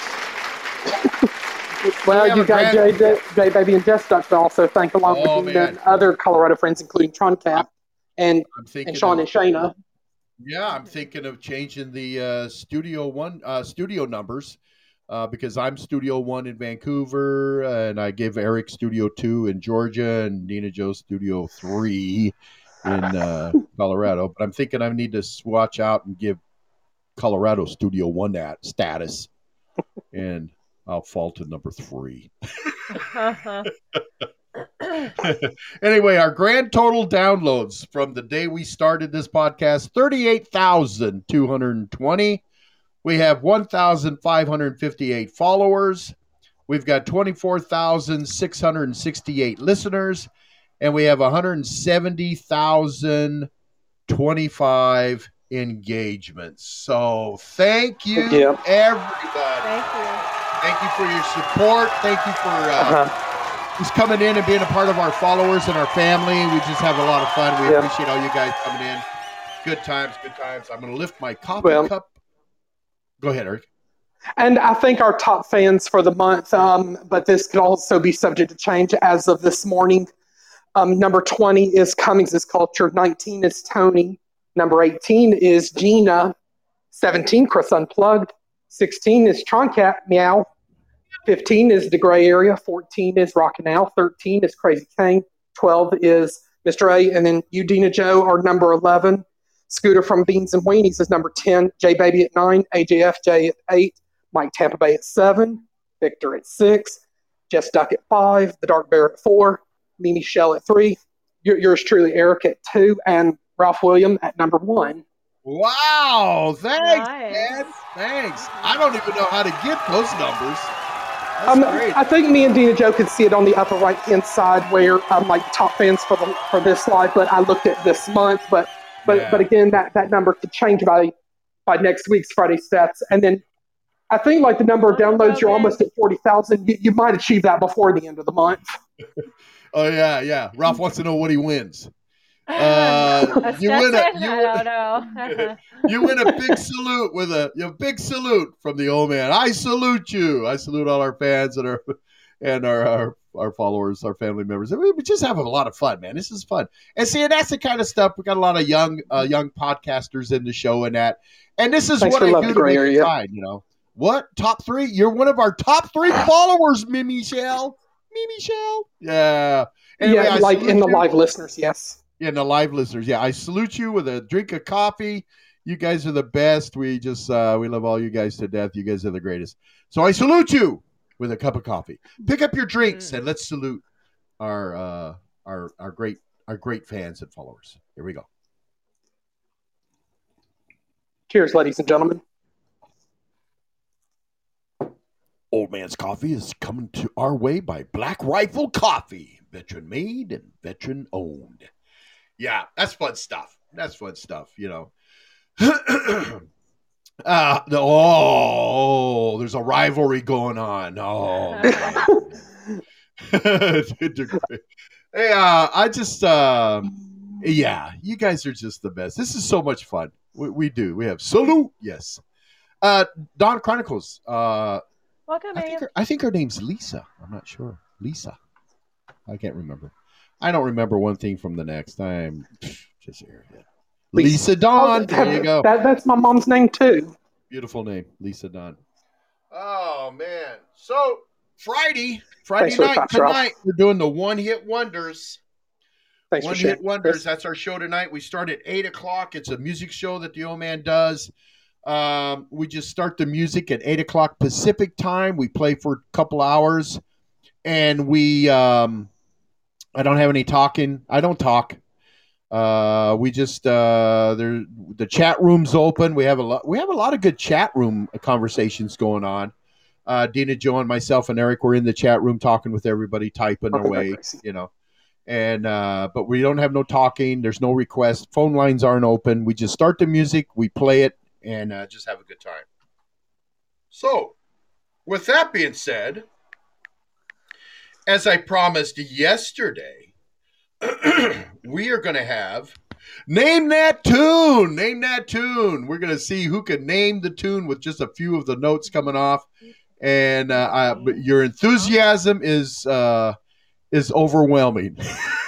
Well, We have you a got grand- Jay, Jay Baby and Jess Duck to also thank, along Oh, with man. the other Colorado friends, including Tron Cap and, I'm thinking and Sean of- and Shayna. Yeah, I'm thinking of changing the uh, studio one uh, studio numbers uh, because I'm Studio One in Vancouver, and I give Eric Studio Two in Georgia, and Nina Joe Studio Three in uh, Colorado. But I'm thinking I need to swatch out and give Colorado Studio One that status, and I'll fall to number three. Anyway, our grand total downloads from the day we started this podcast, thirty-eight thousand two hundred twenty. We have one thousand five hundred fifty-eight followers. We've got twenty-four thousand six hundred sixty-eight listeners, and we have one hundred seventy thousand twenty-five engagements. So thank you, Yeah. everybody. Thank you. Thank you for your support. Thank you for uh, Uh-huh. just coming in and being a part of our followers and our family. We just have a lot of fun. We Yeah. appreciate all you guys coming in. Good times, good times. I'm going to lift my coffee Well- cup. Go ahead, Eric. And I think our top fans for the month, um, but this could also be subject to change as of this morning. Um, number twenty is Cummings is Culture. nineteen is Tony. Number eighteen is Gina. seventeen, Chris Unplugged. sixteen is Troncat, Meow. fifteen is The Gray Area. fourteen is Rockin' Al. thirteen is Crazy Kane. twelve is Mister A. And then Udina Joe are number eleven. Scooter from Beans and Weenies is number ten. J Baby at nine. A J F J at eight. Mike Tampa Bay at seven. Victor at six. Jess Duck at five. The Dark Bear at four. Mimi Shell at three. Your, yours truly, Eric at two. And Ralph William at number one. Wow. Thanks, Nice. man. Thanks. I don't even know how to get those numbers. That's Um, great. I think me and Dina Joe could see it on the upper right hand side where I'm like top fans for the for this slide, but I looked at this month, but but Yeah. but again that, that number could change by by next week's Friday stats. And then I think like the number of Oh, downloads, you're okay. almost at forty thousand. You, you might achieve that before the end of the month. Oh, yeah, yeah. Ralph wants to know what he wins. Uh, you win a, Assassin? you, I win, don't know. you win a big salute with a, a big salute from the old man. I salute you. I salute all our fans and our and our our, our followers, our family members. We, we just have a lot of fun, man. This is fun. And see, and that's the kind of stuff. We got a lot of young uh, young podcasters in the show and that. And this is Thanks what for I love do the to gray make area. it fine, you know. What? Top three? You're one of our top three followers, Mimi Shell. Mimi Shell. Yeah. Anyway, yeah, I like salute in the you. live listeners, yes. Yeah, and the live listeners. Yeah, I salute you with a drink of coffee. You guys are the best. We just uh, we love all you guys to death. You guys are the greatest. So I salute you with a cup of coffee. Pick up your drinks and let's salute our uh, our our great our great fans and followers. Here we go. Cheers, ladies and gentlemen. Old Man's Coffee is coming to our way by Black Rifle Coffee. Veteran made and veteran owned. Yeah, that's fun stuff. That's fun stuff, you know. uh, the, oh, there's a rivalry going on. Oh, hey, uh, I just, uh, yeah, you guys are just the best. This is so much fun. We, we do. We have salute. Yes. Uh, Dawn Chronicles. Uh, Welcome, I think, her, I think her name's Lisa. I'm not sure. Lisa. I can't remember. I don't remember one thing from the next. I'm just airhead. Lisa, Lisa Dawn. Oh, there you go. That, that's my mom's name, too. Beautiful name. Lisa Dawn. Oh, man. So, Friday, Friday night, Thanks tonight, we're doing the One Hit Wonders. Thanks One for Hit sharing, Wonders. Chris. That's our show tonight. We start at eight o'clock. It's a music show that the old man does. Um, we just start the music at eight o'clock Pacific time. We play for a couple hours, and we. Um, I don't have any talking. I don't talk. Uh, we just uh, there. The chat room's open. We have a lot. We have a lot of good chat room conversations going on. Uh, Dina, Joe, and myself and Eric were in the chat room talking with everybody, typing away. You know, and uh, but we don't have no talking. There's no request. Phone lines aren't open. We just start the music. We play it. And uh, just have a good time. So, with that being said, as I promised yesterday, we are going to have Name That Tune. Name That Tune. We're going to see who can name the tune with just a few of the notes coming off. And uh, I, but your enthusiasm is uh, is overwhelming.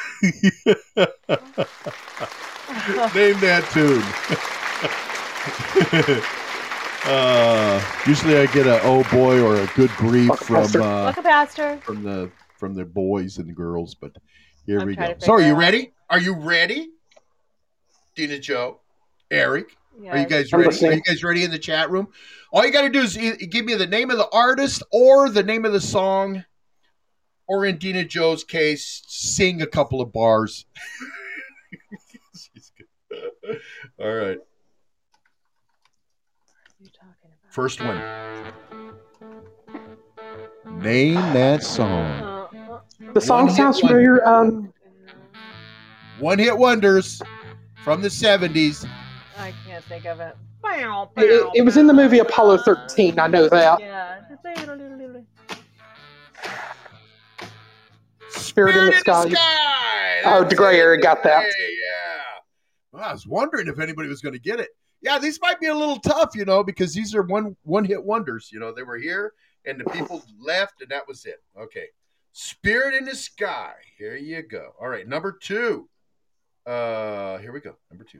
Name that tune. uh, usually I get a oh boy or a good grief Welcome, from Pastor. uh, Welcome, Pastor. from the from the boys and the girls, but here I'm we trying go. to So are figure you out- ready? Are you ready? Dina, Joe, Eric, Yes. are you guys I'm ready? listening. Are you guys ready in the chat room? All you got to do is e- give me the name of the artist or the name of the song, or in Dina Joe's case, sing a couple of bars. All right. You talking about? First one. Name that song. Uh, uh, The song One hit sounds wonder. familiar. Um, One hit wonders from the seventies. I can't think of it. it, it was in the movie Apollo thirteen. I know that. Yeah. Spirit in the Sky. Sky. Oh, That's DeGray it. area got that. Hey, yeah. Well, I was wondering if anybody was going to get it. Yeah, these might be a little tough, you know, because these are one one hit wonders. You know, they were here and the people left, and that was it. Okay. Spirit in the Sky. Here you go. All right, number two. Uh, here we go. Number two.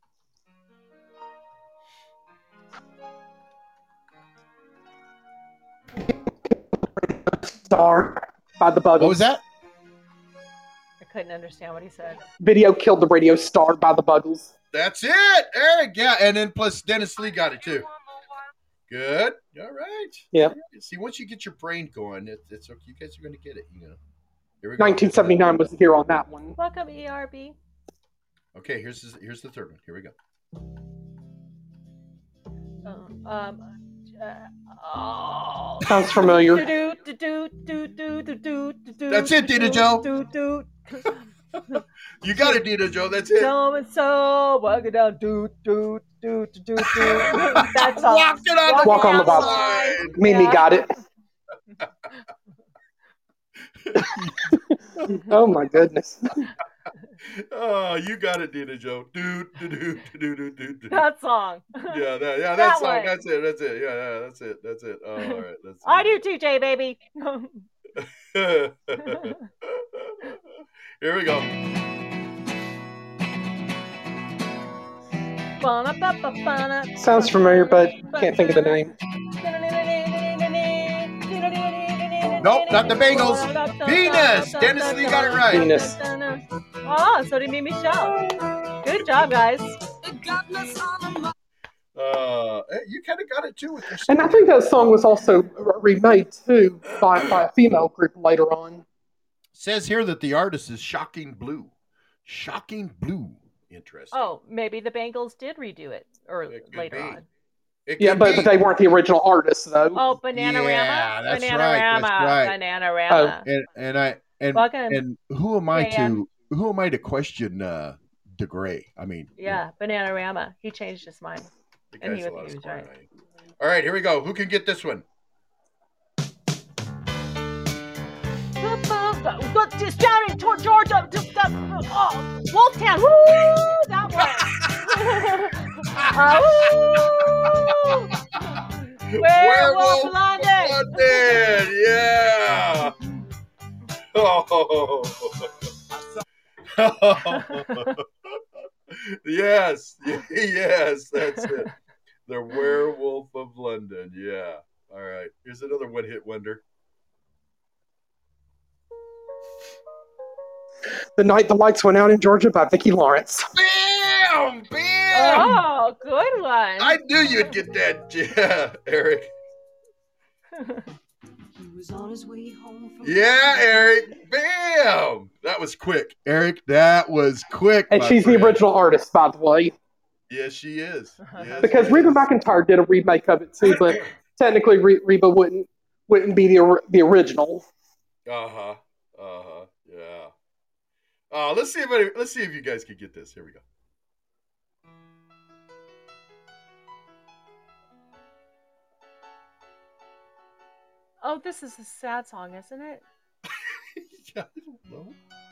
Star by the Buggles. What was that? I couldn't understand what he said. Video Killed the Radio Star by the Buggles. That's it, Eric. Yeah, and then plus Dennis Lee got it too. Good. All right. Yeah. See, once you get your brain going, it, it's okay. You guys are going to get it. You know. Here we go. nineteen seventy-nine was here on that one. Welcome, E R B. Okay, here's the, here's the third one. Here we go. Uh, um. Uh, oh. Sounds familiar. Do, do, do, do, do, do, do, do, do, That's it, Dina do, Joe. Do, do. You got it, Dina Joe. That's it. So and so, walk it down, do, do, do, do, do, do. That's all. Walk it on the Walk on the wild wild side. Mimi Yeah. got it. Oh my goodness. Oh, you got it, Dina Joe. Do, do, do, do, do, do, do. That song. Yeah, that, yeah, That that song. one. That's it. That's it. Yeah, yeah, that's it. That's it. Oh, all right. That's I do too, J baby. Here we go. Sounds familiar, but can't think of the name. Nope, not the Bengals. Venus. Dennis Lee got it right. Venus. Oh, so did Mimi Michelle. Good job, guys. Uh, hey, you kind of got it too with your. And I think that song was also remade too by, by a female group later on. Says here that the artist is Shocking Blue. Shocking Blue. Interesting. Oh, maybe the Bangles did redo it or It could later be. on. It Yeah, could but, be. but they weren't the original artists, though. Oh, Bananarama. Yeah, that's Bananarama. right, that's right. Bananarama. And and I and Welcome. and who am I Yeah, yeah. to who am I to question uh DeGray? I mean, you know. Yeah, Bananarama. He changed his mind. The And guy's he a was- lot of he was smart right. money. All right, here we go. Who can get this one? Just shouting toward Georgia. Just, uh, oh, Wolftown. Woo! That one. uh, woo! Werewolf London. London. Yeah. Oh. Yes. Yes, that's it. The Werewolf of London. Yeah. All right. Here's another one-hit wonder. The Night the Lights Went Out in Georgia by Vicki Lawrence. Bam! Bam! Oh, good one. I knew you'd get that, yeah, Eric. He was on his way home from Yeah, Eric. Bam! That was quick. Eric, that was quick. And my she's friend. the original artist, by the way. Yes, she is. Yes, Because she Reba is. McEntire did a remake of it too, but technically Re- Reba wouldn't wouldn't be the or- the original. Uh-huh. Uh-huh. Yeah. Uh, let's see if I, let's see if you guys can get this. Here we go. Oh, this is a sad song, isn't it? Yeah, I don't know.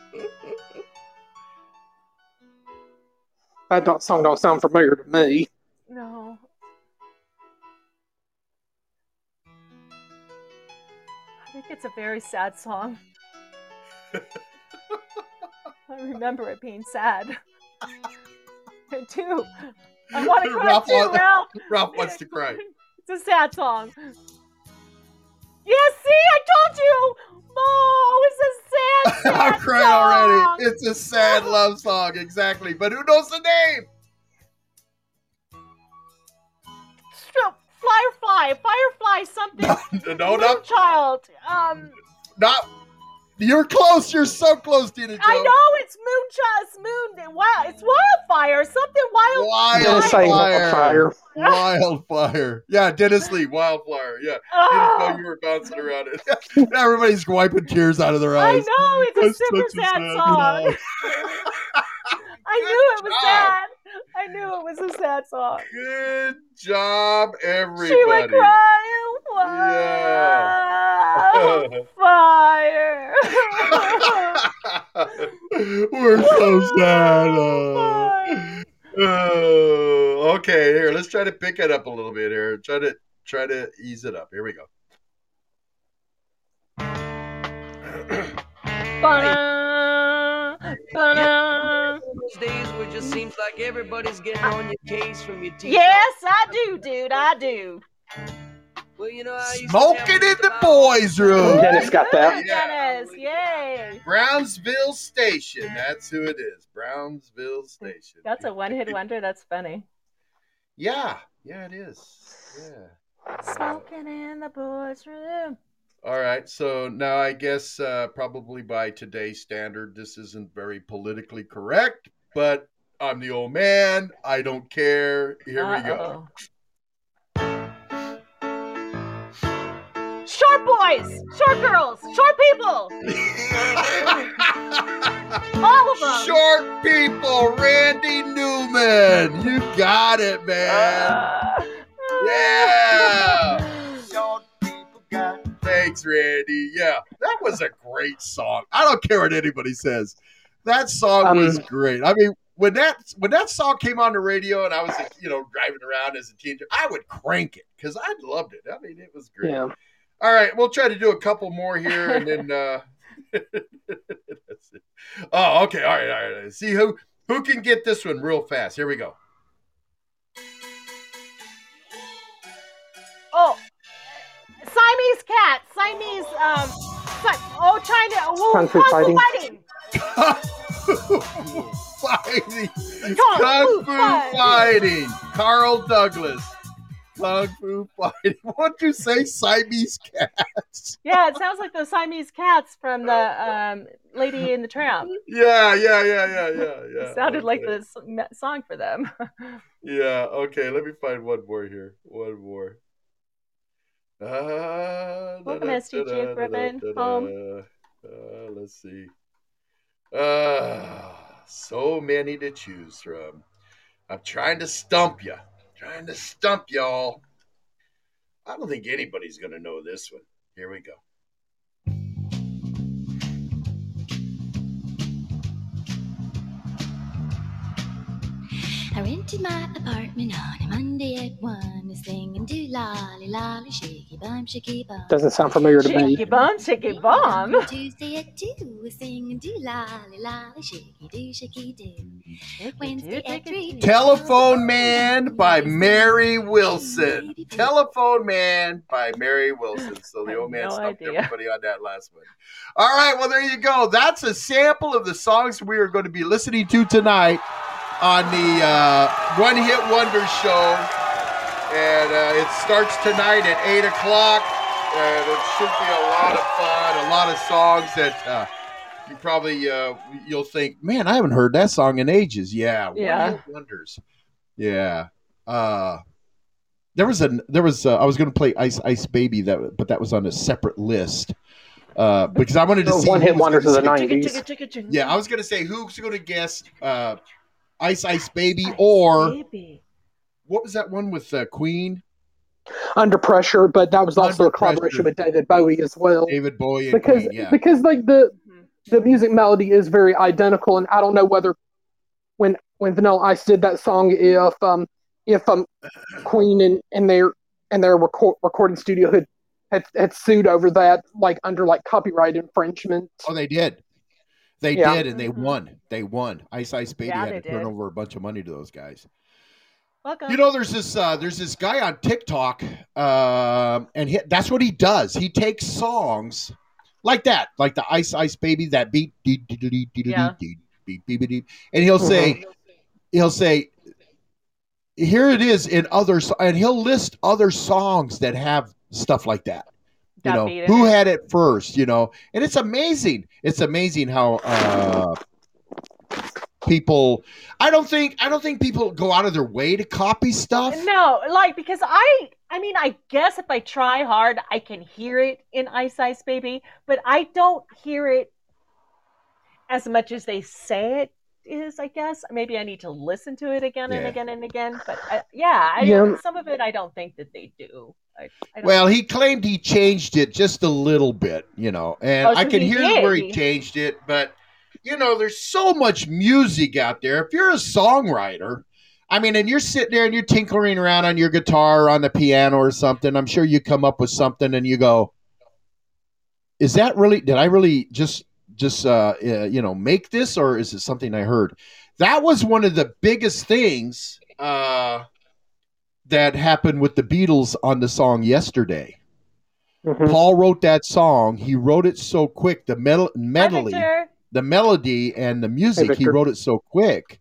That don't, song don't sound familiar to me. No. I think it's a very sad song. I remember it being sad. I do. I want to cry Ralph too, wants- Ralph. Ralph wants to cry. It's a sad song. Yes, see, I told you. Oh, it's a sad, sad I'm crying song. already. It's a sad love song, exactly. But who knows the name? Stro- Firefly, Firefly, something. No, no, Child. Um, not. You're close. You're so close, Tina Jo. I know it's Moonchild. It's Moon. Wow, it's Wildfire. Something wild. Dennis saying Wildfire. Wildfire. Wildfire. Yeah, Dennis Lee, Wildfire. Yeah. Oh, Didn't know you were bouncing around it. Everybody's wiping tears out of their I eyes. know it's a That's super such a sad sad song. I knew it was job. sad. I knew it was a sad song. Good job, everybody. She would cry. Yeah. Fire. We're so sad. uh. Fire. Oh, okay, here, let's try to pick it up a little bit here. Try to try to ease it up. Here we go. Ba-da, ba-da. those days where it just seems like everybody's getting on your case from your teeth. Yes, I do, dude. I do. Well, you know, I used to Smoking have in just the about- boys' room. Dennis got that. Yeah. Dennis, yay. Brownsville Station. That's who it is. Brownsville Station. That's a one-hit wonder. That's funny. Yeah, yeah, it is. Yeah. Smoking in the boys' room. All right, so now I guess uh, probably by today's standard, this isn't very politically correct, but I'm the old man. I don't care. Here we go. Uh-oh. Short boys, short girls, short people. All of them. Short people, Randy Newman. You got it, man. Uh, Yeah. Short people got. Thanks, Randy. Yeah, that was a great song. I don't care what anybody says. That song Um, was great. I mean, when that when that song came on the radio and I was, you know, driving around as a teenager, I would crank it because I loved it. I mean, it was great. Yeah. All right, we'll try to do a couple more here, and then. Uh, that's it. Oh, okay. All right, all right. See who who can get this one real fast. Here we go. Oh, Siamese cat, Siamese. Um, Si- oh, China. Oh, Kung Fu Kung Fu fighting. fighting. Fighting. Kung Kung Fu Fu fighting. Fighting. Carl Douglas. Kung Fu Fighting. What'd you say? Siamese cats. Yeah, it sounds like the Siamese cats from the um, Lady in the Tramp. Yeah, yeah, yeah, yeah, yeah, yeah. It sounded okay. like the s- song for them. Yeah, okay, let me find one more here. One more. Ah, Welcome, S T G Griffin, home. Uh, let's see. Ah, so many to choose from. I'm trying to stump you. Trying to stump y'all. I don't think anybody's going to know this one. Here we go. I rented my apartment on a Monday at one, singing do lolly lolly shaky bum shaky bum. Doesn't sound familiar to me. Shaky bum, shaky bum. Tuesday at two, singing do lolly lolly shaky do shaky do. Wednesday at three. Telephone Man by Mary Wilson. Telephone Man by Mary Wilson. So the old man no stumped idea. everybody on that last one. All right, well, there you go. That's a sample of the songs we are going to be listening to tonight on the uh, One Hit Wonder Show. And uh, it starts tonight at eight o'clock. And it should be a lot of fun, a lot of songs that uh, you probably, uh, you'll think, man, I haven't heard that song in ages. Yeah, Yeah. One Hit Wonders. Yeah. Uh, there was a, there was, uh, I was going to play Ice Ice Baby, that, but that was on a separate list. Uh, because I wanted to The see one hit who was wonders of the gonna say- nineties. Yeah, I was going to say who's going to guess uh, Ice Ice Baby or Baby. what was that one with uh, Queen? Under Pressure, but that was also Under a collaboration Pressure. with David Bowie as well. David Bowie and because Queen, yeah. because like the the music melody is very identical, and I don't know whether when when Vanilla Ice did that song, if um if um Queen and, and their and their record, recording studio had, had had sued over that, like under like copyright infringement. Oh, they did. They Yeah. did, and they Mhm. won. They won. Ice Ice Baby Yeah, had they to turn did. over a bunch of money to those guys. Welcome. You know, there's this uh, there's this guy on TikTok, um, and he, that's what he does. He takes songs like that, like the Ice Ice Baby, that beat, dee, dee, dee, dee, dee, Yeah. dee, dee, dee, dee, dee, and he'll say, he'll say, here it is in other, so- and he'll list other songs that have stuff like that. You That know, beat in who it. had it first? You know, and it's amazing. It's amazing how. Uh, people I don't think I don't think people go out of their way to copy stuff. No, like because I I mean I guess if I try hard I can hear it in Ice Ice Baby, but I don't hear it as much as they say it is, I guess. Maybe I need to listen to it again and Yeah. again and again, but I, yeah, I Yeah. some of it I don't think that they do. I, I don't Well, he claimed he changed it just a little bit, you know, and Oh, so I can he hear did. where he changed it, but you know, there's so much music out there. If you're a songwriter, I mean, and you're sitting there and you're tinkering around on your guitar or on the piano or something, I'm sure you come up with something and you go, is that really, did I really just, just, uh, uh, you know, make this, or is it something I heard? That was one of the biggest things, uh, that happened with the Beatles on the song Yesterday. Mhm. Paul wrote that song. He wrote it so quick. The mel- Hi, melody, Victor. the melody and the music, he Victor. wrote it so quick.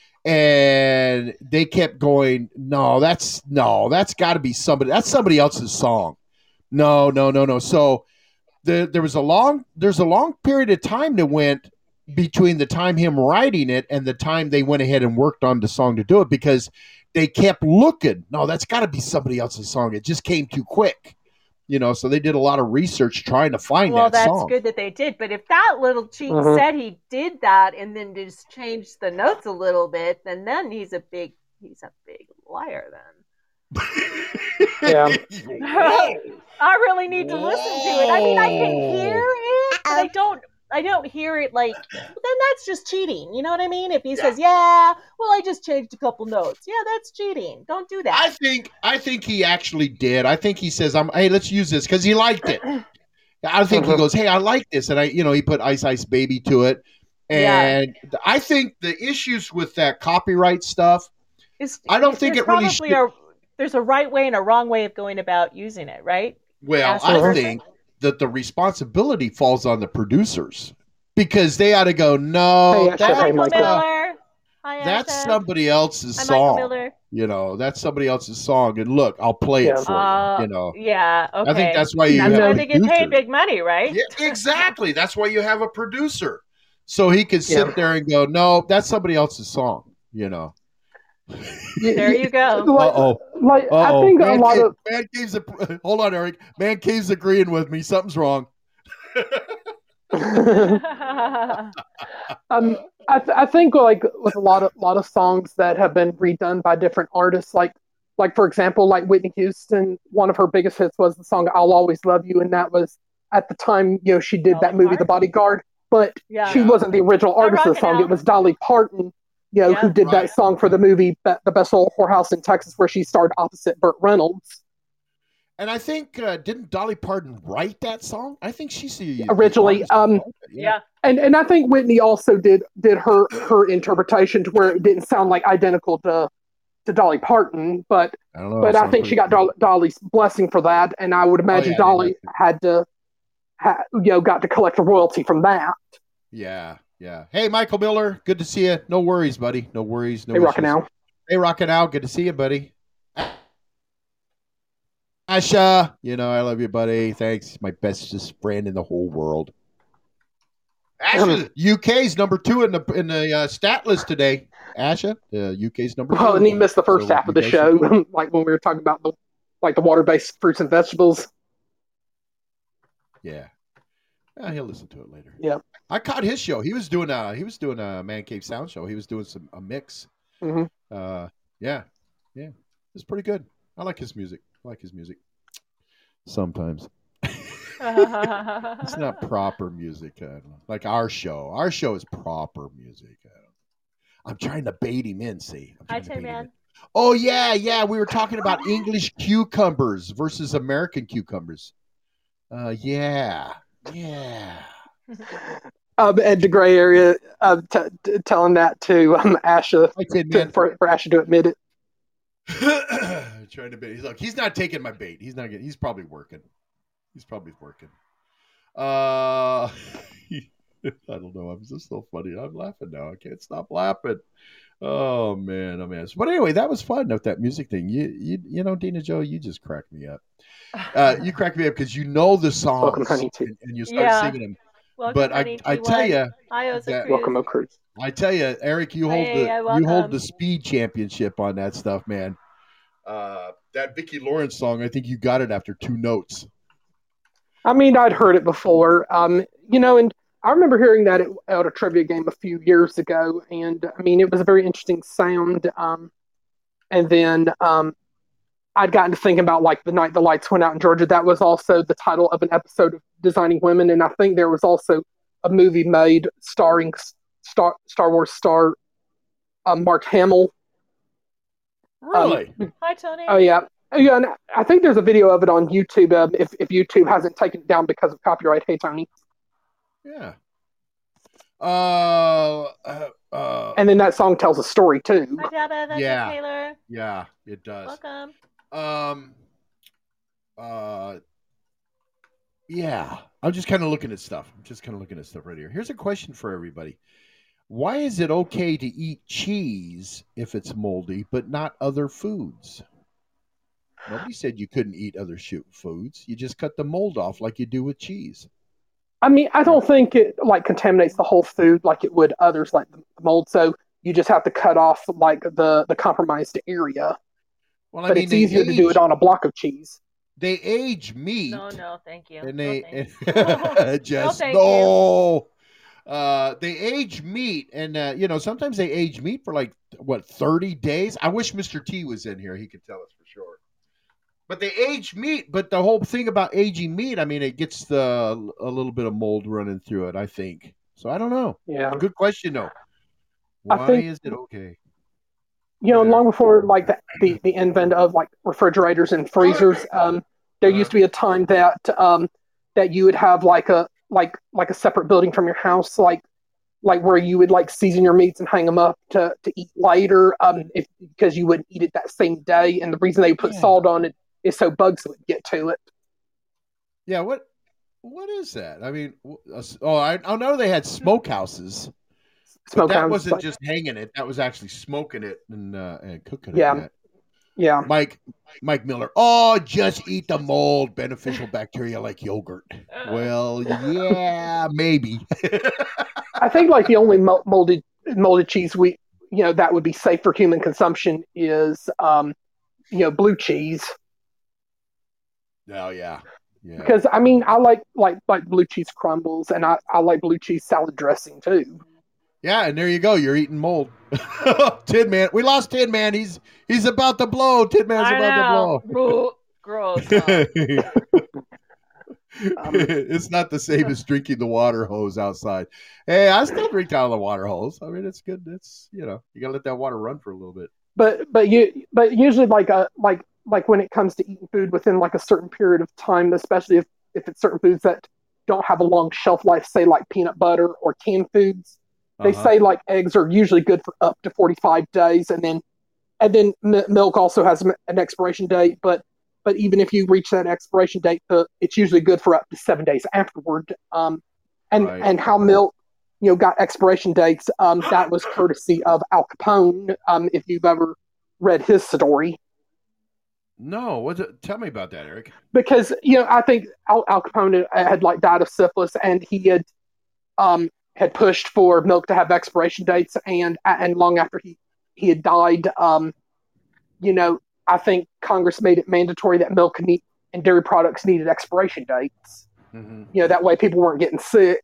And they kept going, no, that's no, that's got to be somebody. That's somebody else's song. No, no, no, no. So the, there was a long, there's a long period of time that went between the time him writing it and the time they went ahead and worked on the song to do it, because they kept looking. No, that's got to be somebody else's song. It just came too quick. You know, so they did a lot of research trying to find Well, that that's song. good that they did. But if that little cheat Mhm. said he did that and then just changed the notes a little bit, then then he's a big he's a big liar. Then Yeah. I really need to listen to it. I mean, I can hear it, but I don't. I don't hear it like. Then that's just cheating. You know what I mean? If he Yeah. says, "Yeah, well, I just changed a couple notes," yeah, that's cheating. Don't do I that. think I think he actually did. I think he says, "I'm hey, let's use this," because he liked it. I think he Mhm. goes, "Hey, I like this," and I, you know, he put Ice Ice Baby to it. Yeah. And I think the issues with that copyright stuff, It's, I don't think there's it really probably should- a there's a right way and a wrong way of going about using it, right? well, Ask I the person. think that the responsibility falls on the producers, because they ought to go, no, Hey, Asher, that- hey, Michael Michael. Miller. Hi, that's Asha. somebody else's Hi, Michael song. Miller. You know, that's somebody else's song, and look, I'll play Yeah. it for Uh, you. You know, yeah. Okay. I think that's why you I have know. They get paid producers. big money, right? Yeah, exactly. That's why you have a producer, so he can sit Yeah. there and go, "No, that's somebody else's song." You know. There you go. Like, Uh oh. like Uh I oh. think a Man, lot Cave, of Man Cave's. A, hold on, Eric. Man Cave's agreeing with me. Something's wrong. um, I, th- I think like with a lot of lot of songs that have been redone by different artists, like like for example, like Whitney Houston, one of her biggest hits was the song "I'll Always Love You," and that was at the time you know she did Dolly that movie, The Parton. Bodyguard, but Yeah. she wasn't the original I'm artist of the rocking song. out. It was Dolly Parton, you know, who Yeah. did Right. that song for the movie Be- "The Best Old Whorehouse in Texas," where she starred opposite Burt Reynolds. And I think uh, didn't Dolly Parton write that song? I think she's the the Originally, artist who um, wrote it, Yeah. And and I think Whitney also did did her her interpretation to where it didn't sound like identical to to Dolly Parton, but I don't know. but it I sounds think she pretty got cool. Dol- Dolly's blessing for that, and I would imagine yeah, they Dolly had had to, ha, you know, got to collect a royalty from that. Yeah, yeah. Hey, Michael Miller, good to see you. No worries, buddy. No worries. No Hey, issues. rocking out. Hey, rocking out. Good to see you, buddy. Asha, you know I love you, buddy. Thanks, my bestest friend in the whole world. Asha, U K's number two in the in the uh, stat list today. Asha, uh, U K's number two. Well, and he missed the first So half you of the guys show, should- like when we were talking about the like the water based fruits and vegetables. Yeah. Yeah, he'll listen to it later. Yeah. I caught his show. He was doing a he was doing a Man Cave Sound show. He was doing some a mix. hmm Uh, yeah, yeah, it's pretty good. I like his music. I like his music. Sometimes it's not proper music. I don't know. Like our show. Our show is proper music. I don't, I'm trying to bait him in. See, I'm Hi, trying to Tin bait him Man. in. Oh yeah, yeah. We were talking about English cucumbers versus American cucumbers. Uh, yeah, yeah. Um, at the gray area, uh, t- t- telling that to um, Asha I did, to, man. for, for Asha to admit it. Trying to bait. Look, he's not taking my bait. He's not getting. He's probably working. He's probably working. Uh, I don't know. I'm just so funny. I'm laughing now. I can't stop laughing. Oh man, oh man. But anyway, that was fun with that music thing. You, you, you know, Dina Joe, you just cracked me up. Uh, you cracked me up because you know the songs Welcome, honey, too. and, and you start Yeah. singing them. Welcome, But I, honey, I T tell one. you, Hi, Osa that- Cruz. Welcome, O'Cruz. I tell you, Eric, you hold Hey, the uh, you hold welcome. the speed championship on that stuff, man. Uh, that Vicki Lawrence song, I think you got it after two notes. I mean, I'd heard it before, um, you know, and I remember hearing that at, at a trivia game a few years ago, and I mean, it was a very interesting sound. Um, and then um, I'd gotten to thinking about like the night the lights went out in Georgia. That was also the title of an episode of Designing Women, and I think there was also a movie made starring Star Star Wars star uh, Mark Hamill. Really? Um, Hi, Tony. oh yeah. Oh, yeah, and I think there's a video of it on YouTube. Um, if if YouTube hasn't taken it down because of copyright, hey Tony. Yeah. Uh, uh, uh, And then that song tells a story too. Hi, Jabba. That's Yeah. Taylor. yeah, it does. Welcome. Um, uh, yeah, I'm just kind of looking at stuff. I'm just kind of looking at stuff right here. Here's a question for everybody. Why is it okay to eat cheese if it's moldy, but not other foods? Nobody said you couldn't eat other shoot foods. You just cut the mold off like you do with cheese. I mean, I don't think it like contaminates the whole food like it would others like the mold. So you just have to cut off like the the compromised area. Well, I But mean, it's they easier to do age- it on a block of cheese. They age meat. No, no, thank you. And No, they thank just thank no. Uh, they age meat, and uh, you know sometimes they age meat for like what thirty days. I wish Mister T was in here; he could tell us for sure. But they age meat. But the whole thing about aging meat, I mean, it gets the a little bit of mold running through it. I think so. I don't know. Yeah. Good question though. I Why think- is it okay? You know, Yeah. long before like the, the, the invent of like refrigerators and freezers, um, there used to be a time that um, that you would have like a like like a separate building from your house, like like where you would like season your meats and hang them up to, to eat later, um, if because you wouldn't eat it that same day. And the reason they put Yeah. salt on it is so bugs would get to it. Yeah. What? What is that? I mean, w- uh, s- oh, I, I know they had smokehouses. But that Smokehouse, wasn't but- just hanging it; that was actually smoking it and uh, and cooking Yeah. it. Yeah. Mike Mike Miller. Oh, just eat the mold. Beneficial bacteria like yogurt. Well, yeah, maybe. I think like the only mol- molded molded cheese we you know that would be safe for human consumption is um, you know blue cheese. Oh yeah. Yeah. Because I mean I like like like blue cheese crumbles and I, I like blue cheese salad dressing too. Yeah, and there you go. You're eating mold. Tin Man. We lost Tin Man. He's he's about to blow. Tin Man's I about know. Boo. Gross. Huh? to blow. Um, It's not the same as drinking the water hose outside. Hey, I still drink out of the water hose. I mean, it's good. It's, you know, you got to let that water run for a little bit. but but you but usually like a like like when it comes to eating food within like a certain period of time, especially if if it's certain foods that don't have a long shelf life, say like peanut butter or canned foods, they Uh-huh. say like eggs are usually good for up to forty-five days, and then and then m- milk also has an expiration date, but but even if you reach that expiration date, uh, it's usually good for up to seven days afterward. Um, and Right. and how milk, you know, got expiration dates, um, that was courtesy of Al Capone. Um, if you've ever read his story, No, what's it? Tell me about that, Eric. because you know I think Al, Al Capone had like died of syphilis, and he had um had pushed for milk to have expiration dates, and and long after he he had died, um, you know, I think Congress made it mandatory that milk need, and dairy products needed expiration dates. Mm-hmm. You know, that way people weren't getting sick,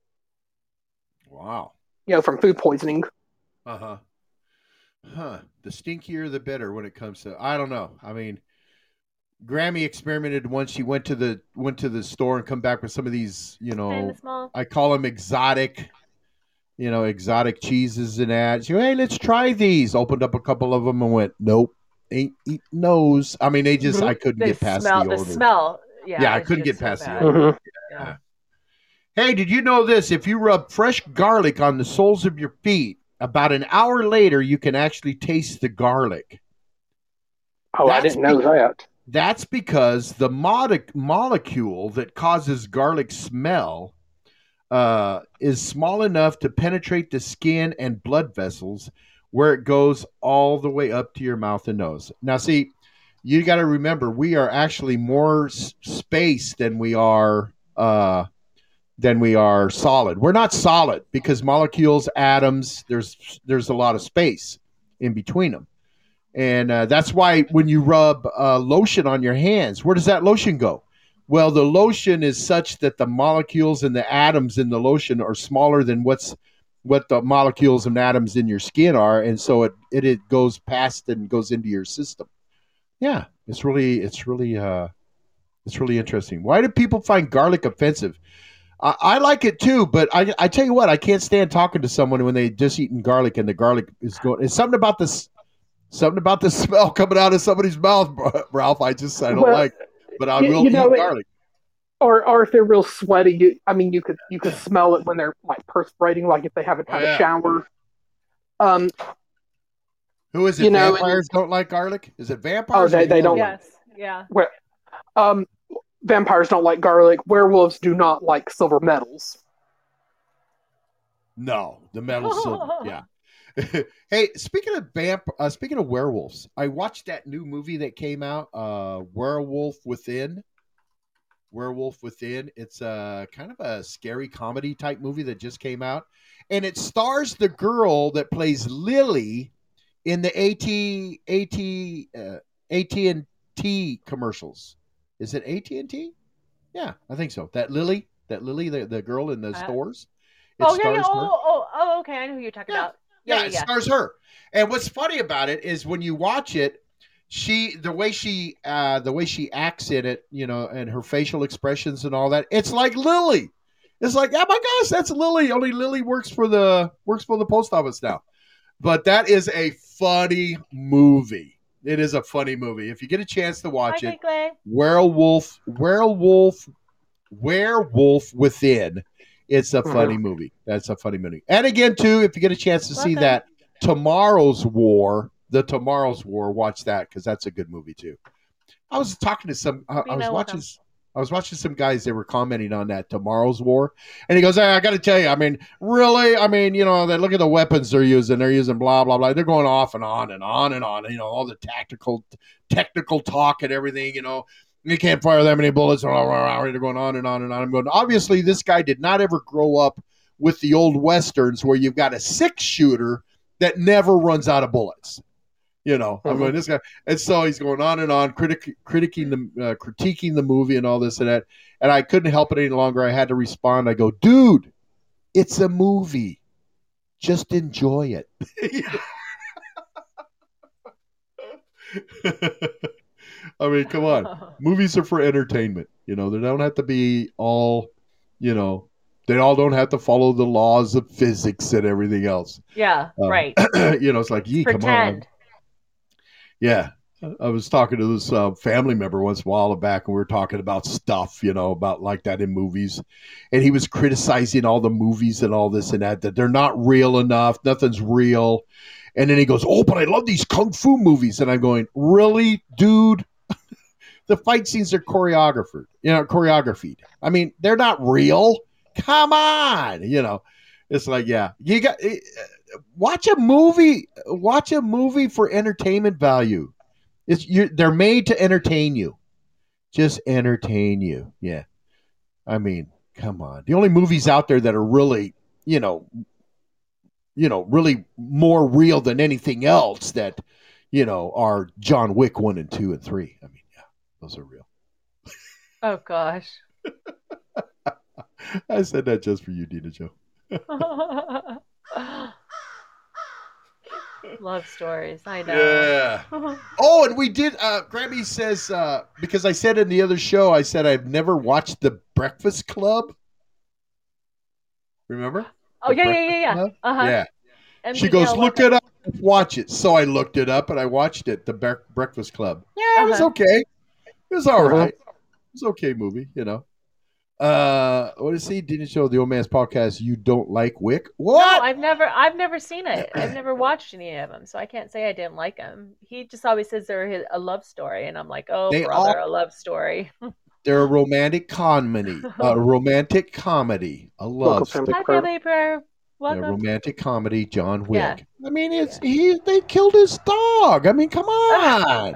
Wow. you know, from food poisoning. Uh huh. Huh. The stinkier, the better when it comes to. I don't know. I mean, Grammy experimented once. She went to the went to the store and come back with some of these. You And know, the small. I call them exotic. You know, exotic cheeses and that. She went, hey, let's try these. Opened up a couple of them and went, nope, ain't eating those. I mean, they just. I couldn't They get past smell the the odor. smell. Yeah, Yeah, I it's couldn't just get past so the bad. odor. Mhm. Yeah. Hey, did you know this? If you rub fresh garlic on the soles of your feet, about an hour later, you can actually taste the garlic. Oh, I That's didn't know be- that. That's because the mode- molecule that causes garlic smell uh, is small enough to penetrate the skin and blood vessels where it goes all the way up to your mouth and nose. Now, see, you got to remember, we are actually more s- space than we are uh, than we are solid. We're not solid because molecules, atoms, there's there's a lot of space in between them. And uh, that's why when you rub uh, lotion on your hands, where does that lotion go? Well, the lotion is such that the molecules and the atoms in the lotion are smaller than what's what the molecules and atoms in your skin are, and so it it, it goes past and goes into your system. Yeah, it's really it's really uh, it's really interesting. Why do people find garlic offensive? I, I like it too, but I I tell you what, I can't stand talking to someone when they just eating garlic and the garlic is going. It's something about this. Something about the smell coming out of somebody's mouth, Ralph. I just I don't Well, like, but I you, will you eat know, it, garlic. or or if they're real sweaty, you, I mean, you could you could smell it when they're like perspirating, like if they haven't Oh, had yeah. a shower. Um, Who is it? you know, Vampires don't like garlic. Is it oh, vampires? or they the they other don't. one? Yes. Yeah. Where, um, vampires don't like garlic. Werewolves do not like silver metals. No, the metal silver. Yeah. Hey, speaking of vamp, uh, speaking of werewolves, I watched that new movie that came out, uh, Werewolf Within. Werewolf Within. It's a kind of a scary comedy type movie that just came out, and it stars the girl that plays Lily in the AT AT uh, A T and T commercials. Is it A T and T? Yeah, I think so. That Lily, that Lily, the, the girl in the Uh, stores. It Oh yeah, yeah. stars her. Oh, oh, oh. Okay, I know who you're talking Yeah. about. Yeah, Yeah, yeah, it yeah. stars her. And what's funny about it is when you watch it, she the way she uh the way she acts in it, you know, and her facial expressions and all that, it's like Lily. It's like, oh my gosh, that's Lily. Only Lily works for the works for the post office now. But that is a funny movie. It is a funny movie. If you get a chance to watch Hi, it, Clay. Werewolf, Werewolf, Werewolf Within. It's a Mhm. funny movie. That's a funny movie. And again, too, if you get a chance to see Welcome. that Tomorrow's War, the Tomorrow's War, watch that because that's a good movie too. I was talking to some. I, I was Reno, watching. welcome. I was watching some guys, they were commenting on that Tomorrow's War. And he goes, hey, I got to tell you, I mean, really? I mean, you know, they look at the weapons they're using. They're using blah, blah, blah. They're going off and on and on and on. You know, all the tactical, technical talk and everything, you know. You can't fire that many bullets. They're going on and on and on. I'm going, obviously, this guy did not ever grow up with the old Westerns where you've got a six-shooter that never runs out of bullets. You know, mm-hmm. I'm going, this guy. And so he's going on and on, critic, critiquing the, uh, critiquing the movie and all this and that. And I couldn't help it any longer. I had to respond. I go, dude, it's a movie. Just enjoy it. I mean, come on. Movies are for entertainment. You know, they don't have to be all, you know, they all don't have to follow the laws of physics and everything else. Yeah, uh, right. You know, it's like, yee, come on. Yeah. I was talking to this uh, family member once a while back, and we were talking about stuff, you know, about like that in movies. And he was criticizing all the movies and all this and that, that they're not real enough. Nothing's real. And then he goes, oh, but I love these kung fu movies. And I'm going, really, dude? The fight scenes are choreographed, you know, choreographed. I mean, they're not real. Come on. You know, it's like, yeah, you got watch a movie, watch a movie for entertainment value. It's you they're made to entertain you. Just entertain you. Yeah. I mean, come on. The only movies out there that are really, you know, you know, really more real than anything else that, you know, are John Wick one and two and three. I mean, yeah, those are real. Oh gosh. I said that just for you, Dina Joe. Love stories. I know. Yeah. Oh, and we did. Uh, Grammy says uh, because I said in the other show, I said I've never watched The Breakfast Club. Remember? Oh yeah, yeah, yeah, yeah. Uh-huh. Yeah. And she goes, look it up, watch it. So I looked it up and I watched it. The Bre- Breakfast Club. Yeah, it uh-huh. was okay. It was all right. It was an okay movie, you know. Uh, what is he? Didn't show the Old Man's Podcast. You don't like Wick? What? No, I've never, I've never seen it. I've never watched any of them, so I can't say I didn't like them. He just always says they're a love story, and I'm like, oh, they brother, all, a love story. They're a romantic comedy, a romantic comedy, a love story. Hi, Family Prayer. Welcome. A romantic comedy, John Wick. Yeah. I mean, it's yeah. he. They killed his dog. I mean, come on.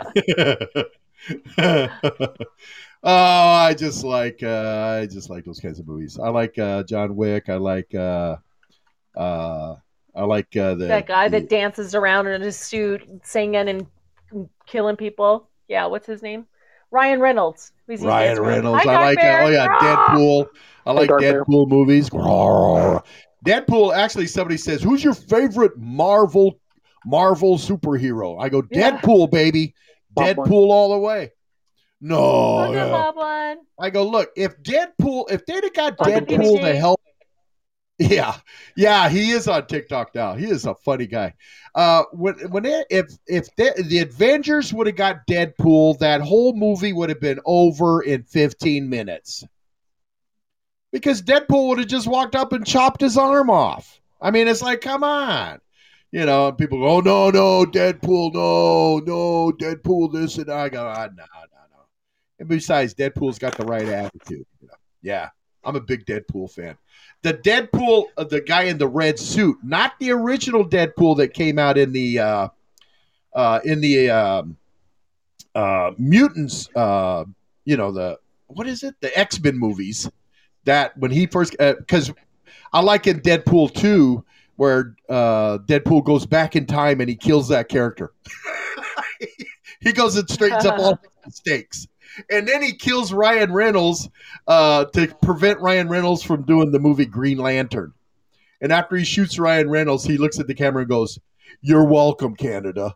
Oh, I just like uh, I just like those kinds of movies. I like uh, John Wick. I like uh, uh, I like uh, the that guy the, that dances around in his suit, singing and killing people. Yeah, what's his name? Ryan Reynolds. Who's Ryan Reynolds. I like uh, oh yeah, Deadpool. I like Deadpool movies. Deadpool. Actually, somebody says, "Who's your favorite Marvel Marvel superhero?" I go, Deadpool, yeah. baby. Bob Deadpool one. All the way. No, no. Bob one. I go, look, if Deadpool, if they'd have got Deadpool to help, yeah, yeah, he is on TikTok now. He is a funny guy. Uh, when when they, if if they, the Avengers would have got Deadpool, that whole movie would have been over in fifteen minutes. Because Deadpool would have just walked up and chopped his arm off. I mean, it's like, come on. You know, and people go, oh, no, no, Deadpool, no, no, Deadpool, this and that. I go, ah, no, no, no. And besides, Deadpool's got the right attitude. You know? Yeah, I'm a big Deadpool fan. The Deadpool, uh, the guy in the red suit, not the original Deadpool that came out in the uh, uh, in the um, uh, Mutants, uh, you know, the, what is it? The X-Men movies. That when he first, because uh, I like in Deadpool two, where uh, Deadpool goes back in time and he kills that character. He goes and straightens up all his mistakes. And then he kills Ryan Reynolds uh, to prevent Ryan Reynolds from doing the movie Green Lantern. And after he shoots Ryan Reynolds, he looks at the camera and goes, "You're welcome, Canada."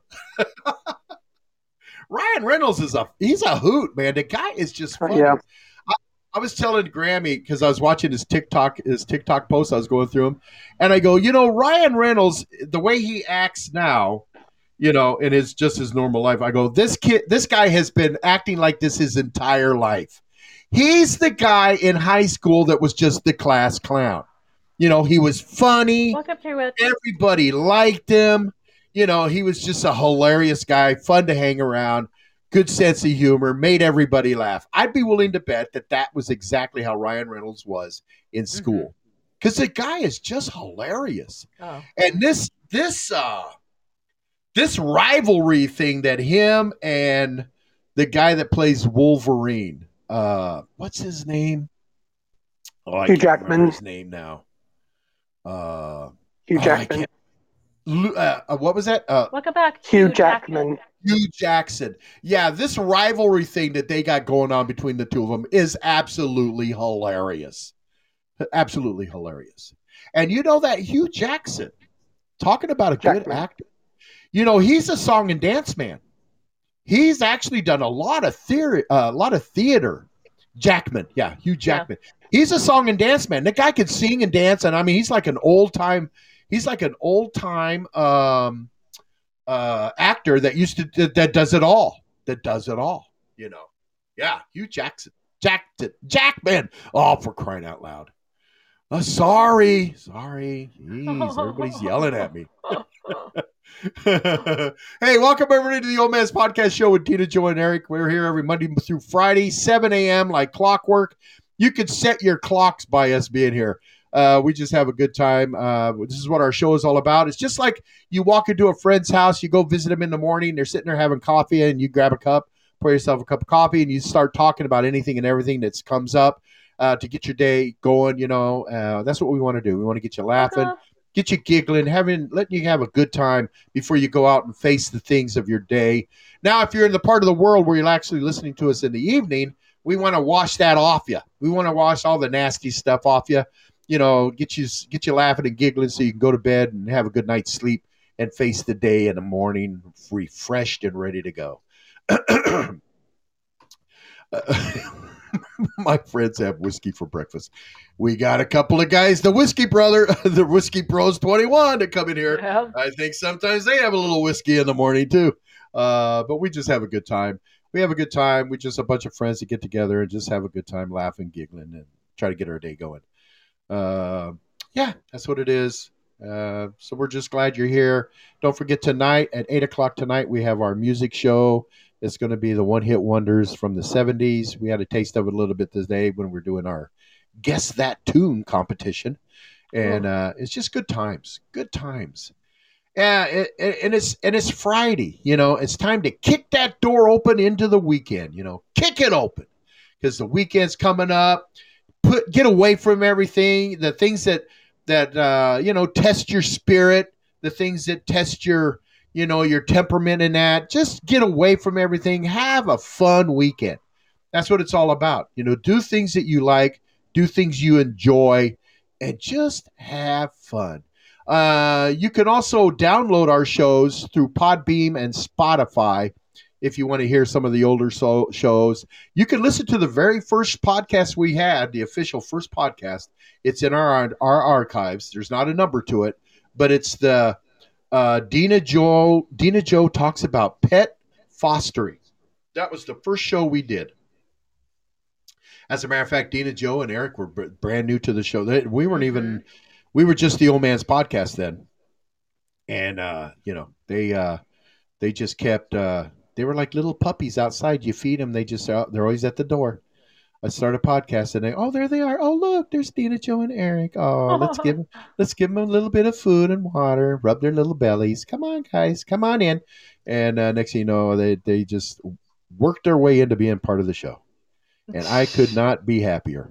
Ryan Reynolds is a he's a hoot, man. The guy is just funny. Yeah. I was telling Grammy because I was watching his TikTok, his TikTok posts. I was going through them, and I go, you know, Ryan Reynolds, the way he acts now, you know, in his just his normal life. I go, this kid, this guy has been acting like this his entire life. He's the guy in high school that was just the class clown. You know, he was funny. Everybody liked him. You know, he was just a hilarious guy, fun to hang around. good sense of humor, made everybody laugh. I'd be willing to bet that that was exactly how Ryan Reynolds was in school, because mm-hmm. the guy is just hilarious. Oh. And this this uh, this rivalry thing that him and the guy that plays Wolverine, uh, what's his name? Oh, I Hugh can't Jackman. remember his name now. Uh, Hugh Jackman. Oh, uh, uh, what was that? Uh, Welcome back, Hugh, Hugh Jackman. Jackman. Hugh Jackson. Yeah, this rivalry thing that they got going on between the two of them is absolutely hilarious. Absolutely hilarious. And you know that Hugh Jackson, talking about a Jackman. good actor, you know, he's a song and dance man. He's actually done a lot of theater, uh, a lot of theater. Jackman, yeah, Hugh Jackman. Yeah. He's a song and dance man. The guy can sing and dance, and I mean, he's like an old time. He's like an old time um, uh, actor that used to that does it all. That does it all. You know, yeah, Hugh Jackson, Jackson, Jackman. Oh, for crying out loud! Oh, sorry, sorry. Jeez, everybody's yelling at me. Hey, welcome everybody to the Old Man's Podcast Show with Tina, Joe, and Eric. We're here every Monday through Friday, seven a.m. like clockwork. You could set your clocks by us being here. Uh, we just have a good time. Uh, this is what our show is all about. It's just like you walk into a friend's house, you go visit them in the morning, they're sitting there having coffee, and you grab a cup, pour yourself a cup of coffee, and you start talking about anything and everything that comes up uh, to get your day going. You know, uh, that's what we want to do. We want to get you laughing. Okay. Get you giggling, having, letting you have a good time before you go out and face the things of your day. Now, if you're in the part of the world where you're actually listening to us in the evening, we want to wash that off you. We want to wash all the nasty stuff off you. You know, get you get you laughing and giggling so you can go to bed and have a good night's sleep and face the day in the morning refreshed and ready to go. uh, my friends have whiskey for breakfast. We got a couple of guys, the Whiskey Brother, the Whiskey Bros twenty-one, to come in here. Yeah. I think sometimes they have a little whiskey in the morning too. Uh, but we just have a good time. We have a good time. We just a bunch of friends that get together and just have a good time, laughing, giggling, and try to get our day going. Uh, yeah, that's what it is. Uh, so we're just glad you're here. Don't forget tonight at eight o'clock tonight, we have our music show. It's going to be the one hit wonders from the seventies. We had a taste of it a little bit today when we're doing our Guess That Tune competition. And uh, it's just good times, good times. Yeah, it, it, and it's and it's Friday. You know, it's time to kick that door open into the weekend. You know, kick it open because the weekend's coming up. Put get away from everything. The things that that uh, you know test your spirit. The things that test your you know your temperament and that. Just get away from everything. Have a fun weekend. That's what it's all about. You know, do things that you like. Do things you enjoy, and just have fun. Uh, you can also download our shows through Podbeam and Spotify if you want to hear some of the older so- shows. You can listen to the very first podcast we had, the official first podcast. It's in our our archives. There's not a number to it, but it's the uh, Dina Joe. Dina Joe talks about pet fostering. That was the first show we did. As a matter of fact, Dina Joe and Eric were b- brand new to the show. They, we weren't even. We were just the Old Man's Podcast then. And, uh, you know, they uh, they just kept, uh, they were like little puppies outside. You feed them, they just, uh, they're always at the door. I start a podcast and they, oh, there they are. Oh, look, there's Dina, Joe, and Eric. Oh, let's give them, let's give them a little bit of food and water, rub their little bellies. Come on, guys, come on in. And uh, next thing you know, they, they just worked their way into being part of the show. And I could not be happier.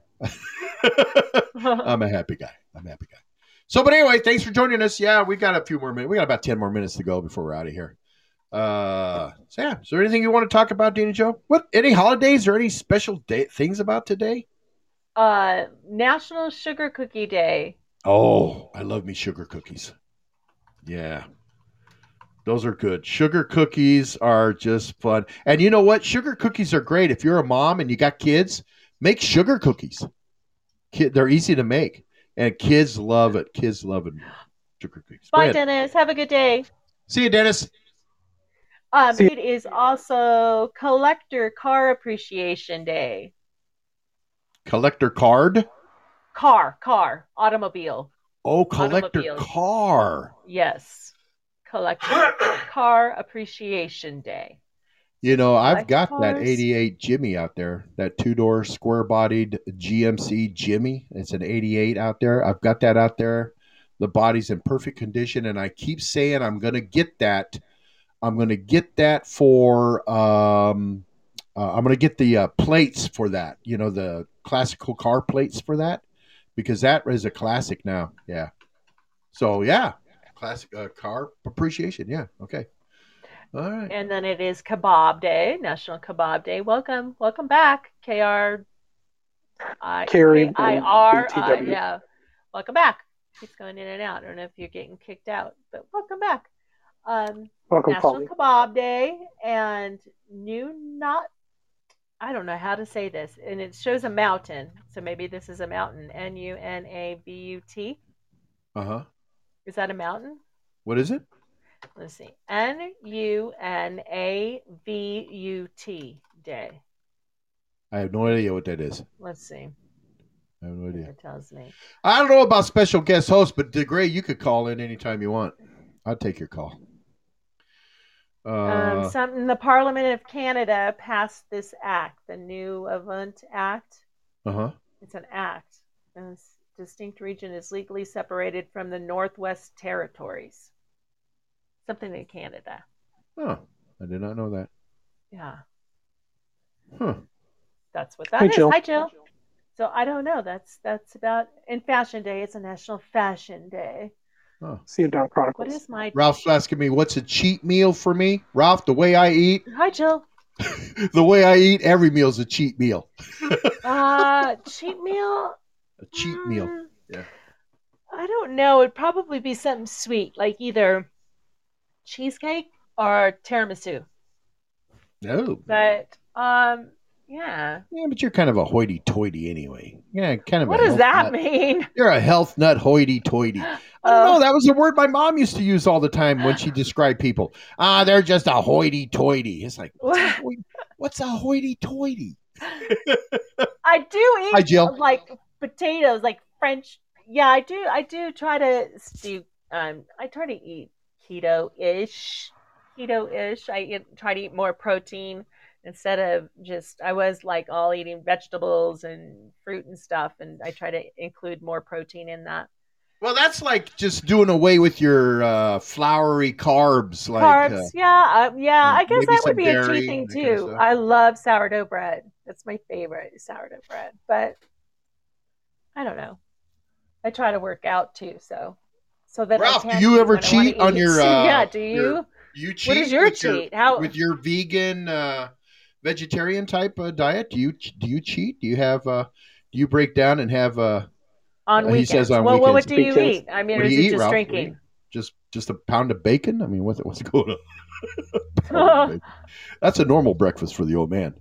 I'm a happy guy. I'm a happy guy. So, but anyway, thanks for joining us. Yeah, we got a few more minutes. We got about ten more minutes to go before we're out of here. Uh, so, yeah, is there anything you want to talk about, Dina Joe? What, any holidays or any special day, things about today? Uh, National Sugar Cookie Day. Oh, I love me sugar cookies. Yeah, those are good. Sugar cookies are just fun. And you know what? Sugar cookies are great. If you're a mom and you got kids, make sugar cookies. Kid, they're easy to make. And kids love it. Kids love it. Sugar cookies. Bye, Dennis. Have a good day. See you, Dennis. Um, See it is also Collector Car Appreciation Day. Collector card? Car, car, automobile. Oh, collector Automobile. car. Yes. Collector Car Appreciation Day. You know, I've Like got that cars. eighty-eight Jimmy out there, that two-door square-bodied G M C Jimmy. It's an eighty-eight out there. I've got that out there. The body's in perfect condition, and I keep saying I'm going to get that. I'm going to get that for um, uh, I'm going to get the uh, plates for that. You know, the classical car plates for that, because that is a classic now. Yeah. So yeah, classic uh, car appreciation. Yeah. Okay. All right. And then it is Kebab Day, National Kebab Day. Welcome, welcome back, K R I Carrie K I R and I. B T W. Yeah, welcome back. Keeps going in and out. I don't know if you're getting kicked out, but welcome back. Um, Welcome, National Polly. Kebab Day and new not. I don't know how to say this, and it shows a mountain, so maybe this is a mountain. N U N A B U T. Uh huh. Is that a mountain? What is it? Let's see. N U N A V U T Day. I have no idea what that is. Let's see. I have no idea. It tells me. I don't know about special guest host, but DeGray, you could call in anytime you want. I'll take your call. Uh, Um, something the Parliament of Canada passed this act, the New Event Act. uh huh. It's an act. And this distinct region is legally separated from the Northwest Territories. Something in Canada. Oh, I did not know that. Yeah, Huh. that's what that Hey, is. Jill. Hi, Jill. So I don't know. That's that's about in Fashion Day. It's a National Fashion Day. Oh. See you down What Chronicles. is my Ralph's asking me what's a cheat meal for me. Ralph, the way I eat, Hi, Jill. the way I eat, every meal's a cheat meal. Uh, cheat meal. A cheat meal. Mm, Yeah. I don't know. It'd probably be something sweet, like either cheesecake or tiramisu. No. But um, yeah. Yeah, but you're kind of a hoity-toity anyway. Yeah, kind of. What a does health that nut. mean? You're a health nut, hoity-toity. I don't know. That was a word my mom used to use all the time when she described people. Ah, they're just a hoity-toity. It's like, what's a, hoi- what's a hoity-toity? I do eat Hi, Jill. like potatoes, like French. Yeah, I do. I do try to do. Um, I try to eat keto-ish, keto-ish. I eat, try to eat more protein instead of just. I was like all eating vegetables and fruit and stuff, and I try to include more protein in that. Well, that's like just doing away with your uh, floury carbs, like Carbs, uh, yeah, uh, yeah. I guess maybe that some would be a dairy, cheat thing that kind of too. stuff. I love sourdough bread. That's my favorite sourdough bread. But I don't know. I try to work out too, so so that Ralph, I do can you eat ever when I wanna cheat on eat. your? Uh, yeah, do you? your- you cheat What is your with cheat? How with your vegan uh, vegetarian type uh, diet? Do you do you cheat? Do you have uh, do you break down and have uh, on uh, he weekends? says on well, well, what weekends. do you Weekends. eat? I mean, What or do is you it eat, just Ralph? What do you drinking? just just a pound of bacon? I mean, what's what's going on? Pound of bacon. That's a normal breakfast for the old man.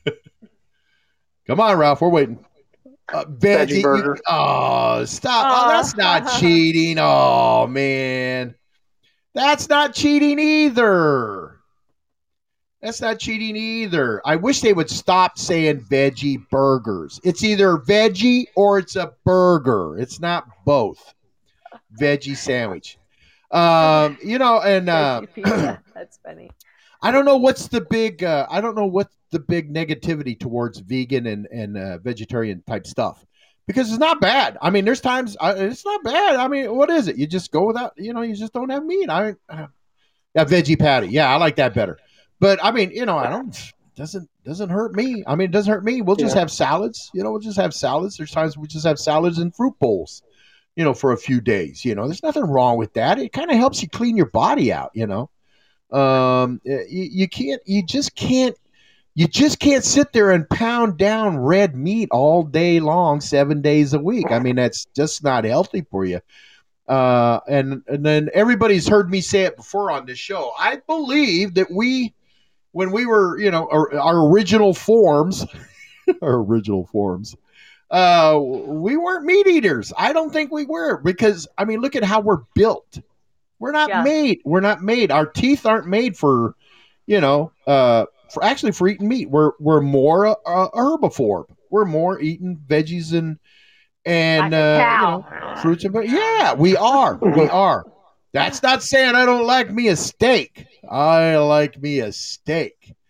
Come on, Ralph, we're waiting. Uh, veggie, Veggie you- burger. oh, stop! Oh, that's not cheating. Oh man, that's not cheating either. That's not cheating either. I wish they would stop saying veggie burgers. It's either veggie or it's a burger. It's not both. Veggie sandwich. Um, you know, and uh, Veggie pizza. That's funny. I don't know what's the big. Uh, I don't know what the big negativity towards vegan and and uh, vegetarian type stuff, because it's not bad. I mean, there's times uh, it's not bad. I mean, what is it? You just go without. You know, you just don't have meat. I uh, yeah, veggie patty. Yeah, I like that better. But I mean, you know, I don't. Doesn't doesn't hurt me. I mean, it doesn't hurt me. We'll just Yeah. have salads. You know, we'll just have salads. There's times we just have salads and fruit bowls. You know, for a few days. You know, there's nothing wrong with that. It kind of helps you clean your body out. You know. Um, you, you can't, you just can't, you just can't sit there and pound down red meat all day long, seven days a week. I mean, that's just not healthy for you. Uh, and, and then everybody's heard me say it before on this show. I believe that we, when we were, you know, our, our original forms, our original forms, uh, we weren't meat eaters. I don't think we were, because I mean, look at how we're built. We're not Yeah. made. We're not made. Our teeth aren't made for, you know, uh, for actually for eating meat. We're we're more uh, herbivore. We're more eating veggies and and Like a uh, you cow. know, fruits and but yeah, we are. We are. That's not saying I don't like me a steak. I like me a steak.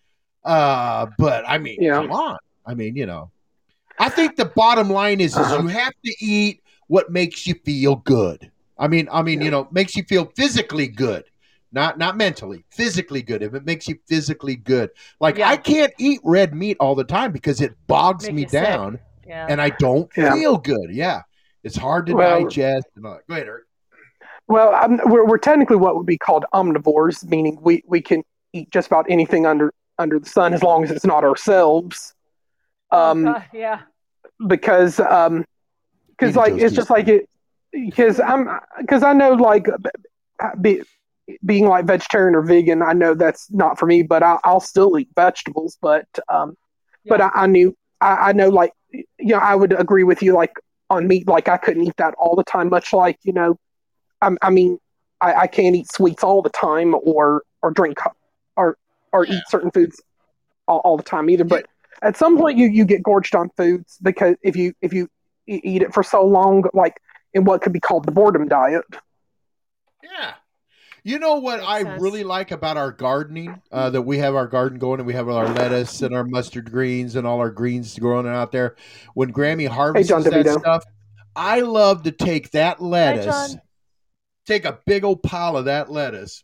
Uh, but I mean, Yeah. come on. I mean, you know, I think the bottom line is, is Uh-huh. you have to eat what makes you feel good. I mean, I mean, you know, makes you feel physically good, not not mentally, physically good. If it makes you physically good, like Yeah. I can't eat red meat all the time because it bogs Make me you sick. down, Yeah. and I don't Yeah. feel good. Yeah, it's hard to Well- digest. And all that. Go ahead, Eric. Well, I'm, we're, we're technically what would be called omnivores, meaning we, we can eat just about anything under under the sun as long as it's not ourselves. Oh, Um, God, yeah. because um, because Eating like it's toasties. just like it because I'm because I know like be, being like vegetarian or vegan, I know that's not for me, but I, I'll still eat vegetables. But um, but Yeah. I, I knew I, I know like you know I would agree with you like on meat, like I couldn't eat that all the time, much like you know. I, I mean, I, I can't eat sweets all the time, or or drink or or eat certain foods all, all the time either. But at some point, you, you get gorged on foods because if you if you e- eat it for so long, like in what could be called the boredom diet. Yeah. You know what Makes I sense. really like about our gardening? Uh, that we have our garden going and we have our lettuce and our mustard greens and all our greens growing out there. When Grammy harvests John that DeVito. stuff, I love to take that Hi, lettuce, John. take a big old pile of that lettuce,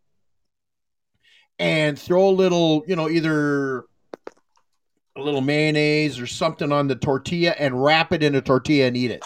and throw a little, you know, either a little mayonnaise or something on the tortilla and wrap it in a tortilla and eat it.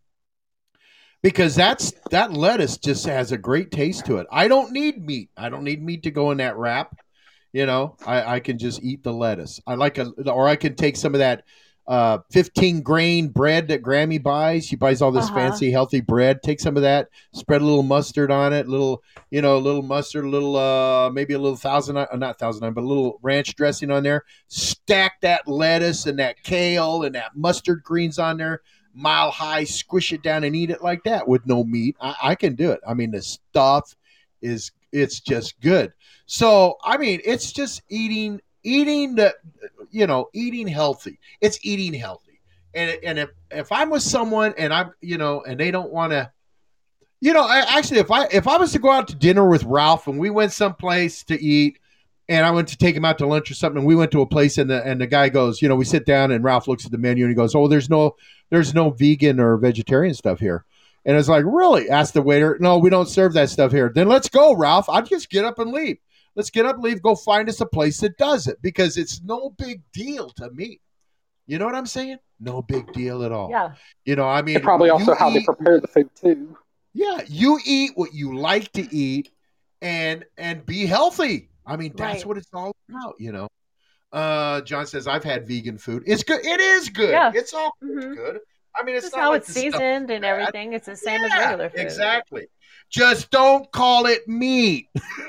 Because that's that lettuce just has a great taste to it. I don't need meat. I don't need meat to go in that wrap. You know, I, I can just eat the lettuce. I like a, or I can take some of that uh, fifteen grain bread that Grammy buys. She buys all this Uh-huh. fancy, healthy bread. Take some of that, spread a little mustard on it, little, you know, a little mustard, a little, uh, maybe a little thousand, uh, not thousand nine, but a little ranch dressing on there. Stack that lettuce and that kale and that mustard greens on there. Mile high, squish it down and eat it like that with no meat. I, I can do it. I mean, the stuff is, it's just good. So, I mean, it's just eating, eating the, you know, eating healthy. It's eating healthy. And, and if, if I'm with someone and I'm, you know, and they don't want to, you know, I, actually, if I, if I was to go out to dinner with Ralph and we went someplace to eat and I went to take him out to lunch or something and we went to a place and the, and the guy goes, you know, we sit down and Ralph looks at the menu and he goes, oh, there's no, there's no vegan or vegetarian stuff here. And it's like, really? Ask the waiter. No, we don't serve that stuff here. Then let's go, Ralph. I'd just get up and leave. Let's get up, leave, go find us a place that does it because it's no big deal to me. You know what I'm saying? No big deal at all. Yeah. You know, I mean, And probably also you how they eat- prepare the food too. Yeah, you eat what you like to eat and and be healthy. I mean, that's Right. what it's all about, you know. Uh, John says, I've had vegan food. It's good. It is good. Yeah. It's all Mhm. good. I mean, it's Just not how like it's the stuff- seasoned and bad. everything. It's the same as Yeah, regular food. exactly. Just don't call it meat.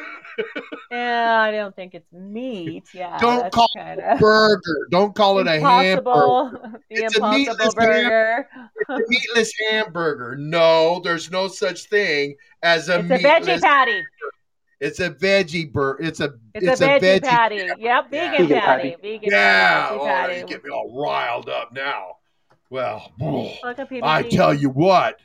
Yeah, I don't think it's meat. Yeah, Don't that's call kind it a of burger. Don't call it a hamburger. impossible. The It's a impossible meatless burger. It's a meatless hamburger. No, there's no such thing as a It's a veggie meatless. patty. It's a veggie burger. It's a It's, a veggie, patty. Yep, Yeah. vegan, Vegan patty. patty. Vegan Yeah. patty. Veggie Oh, patty. you get me all riled up now. Well, Fuck a P B I D. tell you what.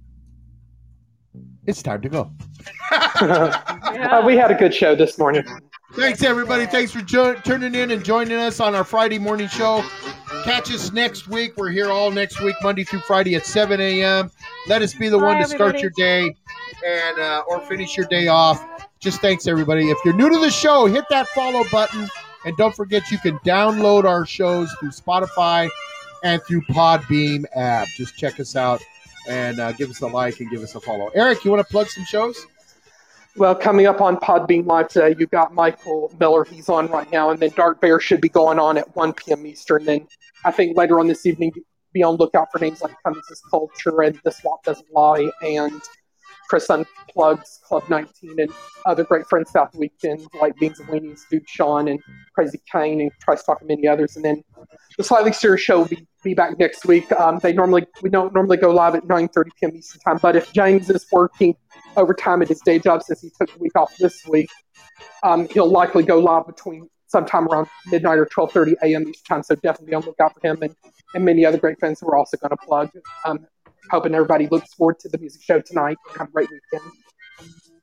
It's time to go. Uh, we had a good show this morning. Thanks, everybody. Thanks for jo- tuning in and joining us on our Friday morning show. Catch us next week. We're here all next week, Monday through Friday at seven a.m. Let us be the Bye, one to start everybody. your day and uh, or finish your day off. Just thanks, everybody. If you're new to the show, hit that follow button. And don't forget, you can download our shows through Spotify and through Podbeam app. Just check us out and uh, give us a like and give us a follow. Eric, you want to plug some shows? Well, coming up on Podbean Live today, you've got Michael Miller. He's on right now. And then Dark Bear should be going on at one p.m. Eastern. Then I think later on this evening, be on lookout for names like Cummings' Culture and The Swap Doesn't Lie and Chris Unplugs Club nineteen and other great friends throughout the weekend like Beans and Weenies, Dude Sean, and Crazy Kane, and Try Talk and many others. And then the Slightly Serious Show will be, be back next week. Um, they normally we don't normally go live at nine thirty p.m. Eastern Time, but if James is working overtime at his day job since he took the week off this week, um, he'll likely go live between sometime around midnight or twelve thirty a.m. Eastern Time. So definitely be on the lookout for him and, and many other great fans who we're also going to plug. Um, hoping everybody looks forward to the music show tonight. Have a great weekend.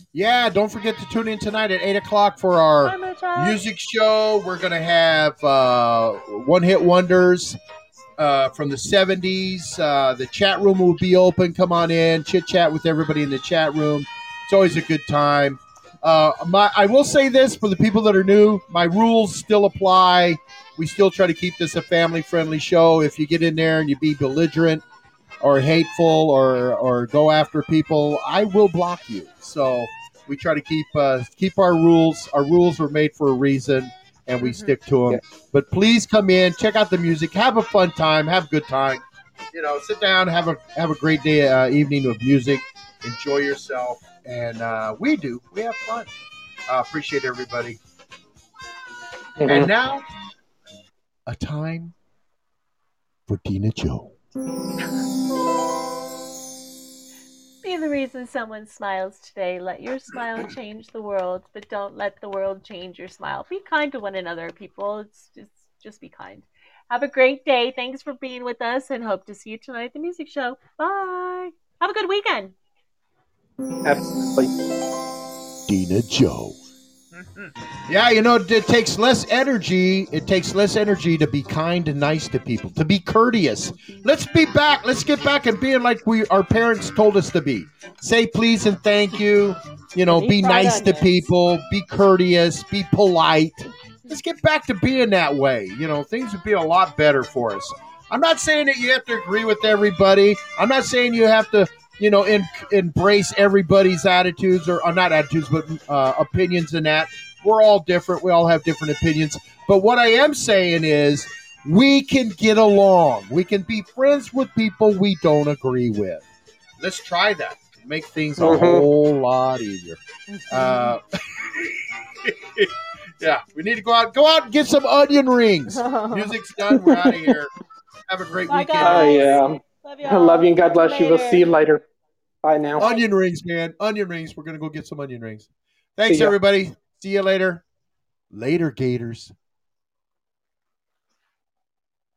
Yeah, don't forget to tune in tonight at eight o'clock for our Bye, Moochie. music show. We're going to have uh, One Hit Wonders uh, from the seventies. Uh, the chat room will be open. Come on in, chit chat with everybody in the chat room. It's always a good time. Uh, my, I will say this for the people that are new, my rules still apply. We still try to keep this a family-friendly show. If you get in there and you be belligerent or hateful or or go after people, I will block you. So we try to keep uh, keep our rules. Our rules were made for a reason, and we Mhm. stick to them. Yeah. But please come in, check out the music, have a fun time, have a good time. You know, sit down, have a have a great day, uh, evening of music, enjoy yourself, and uh, we do. We have fun. Uh, appreciate everybody. Mhm. And now, a time for Dina Joe. Be the reason someone smiles today. Let your smile change the world, but don't let the world change your smile. Be kind to one another, people. It's just just be kind. Have a great day. Thanks for being with us, and hope to see you tonight at the music show. Bye. Have a good weekend. Absolutely. Dina Joe. Yeah, you know, it takes less energy. It takes less energy to be kind and nice to people, to be courteous. Let's be back. Let's get back and being like we our parents told us to be. Say please and thank you. You know, Eat be fried nice to onions. people. Be courteous. Be polite. Let's get back to being that way. You know, things would be a lot better for us. I'm not saying that you have to agree with everybody. I'm not saying you have to, you know, in, embrace everybody's attitudes or, or not attitudes, but uh, opinions and that. We're all different. We all have different opinions. But what I am saying is we can get along. We can be friends with people we don't agree with. Let's try that. Make things a Mhm. whole lot easier. Uh, yeah, we need to go out. Go out and get some onion rings. Music's done. We're out of here. Have a great Bye, weekend. Oh, guys. yeah. Love I y'all. love you and God bless you. We'll Later. see you later. Bye now. Bye. Onion rings, man. Onion rings. We're going to go get some onion rings. See Thanks, ya. everybody. See you later. Later, Gators.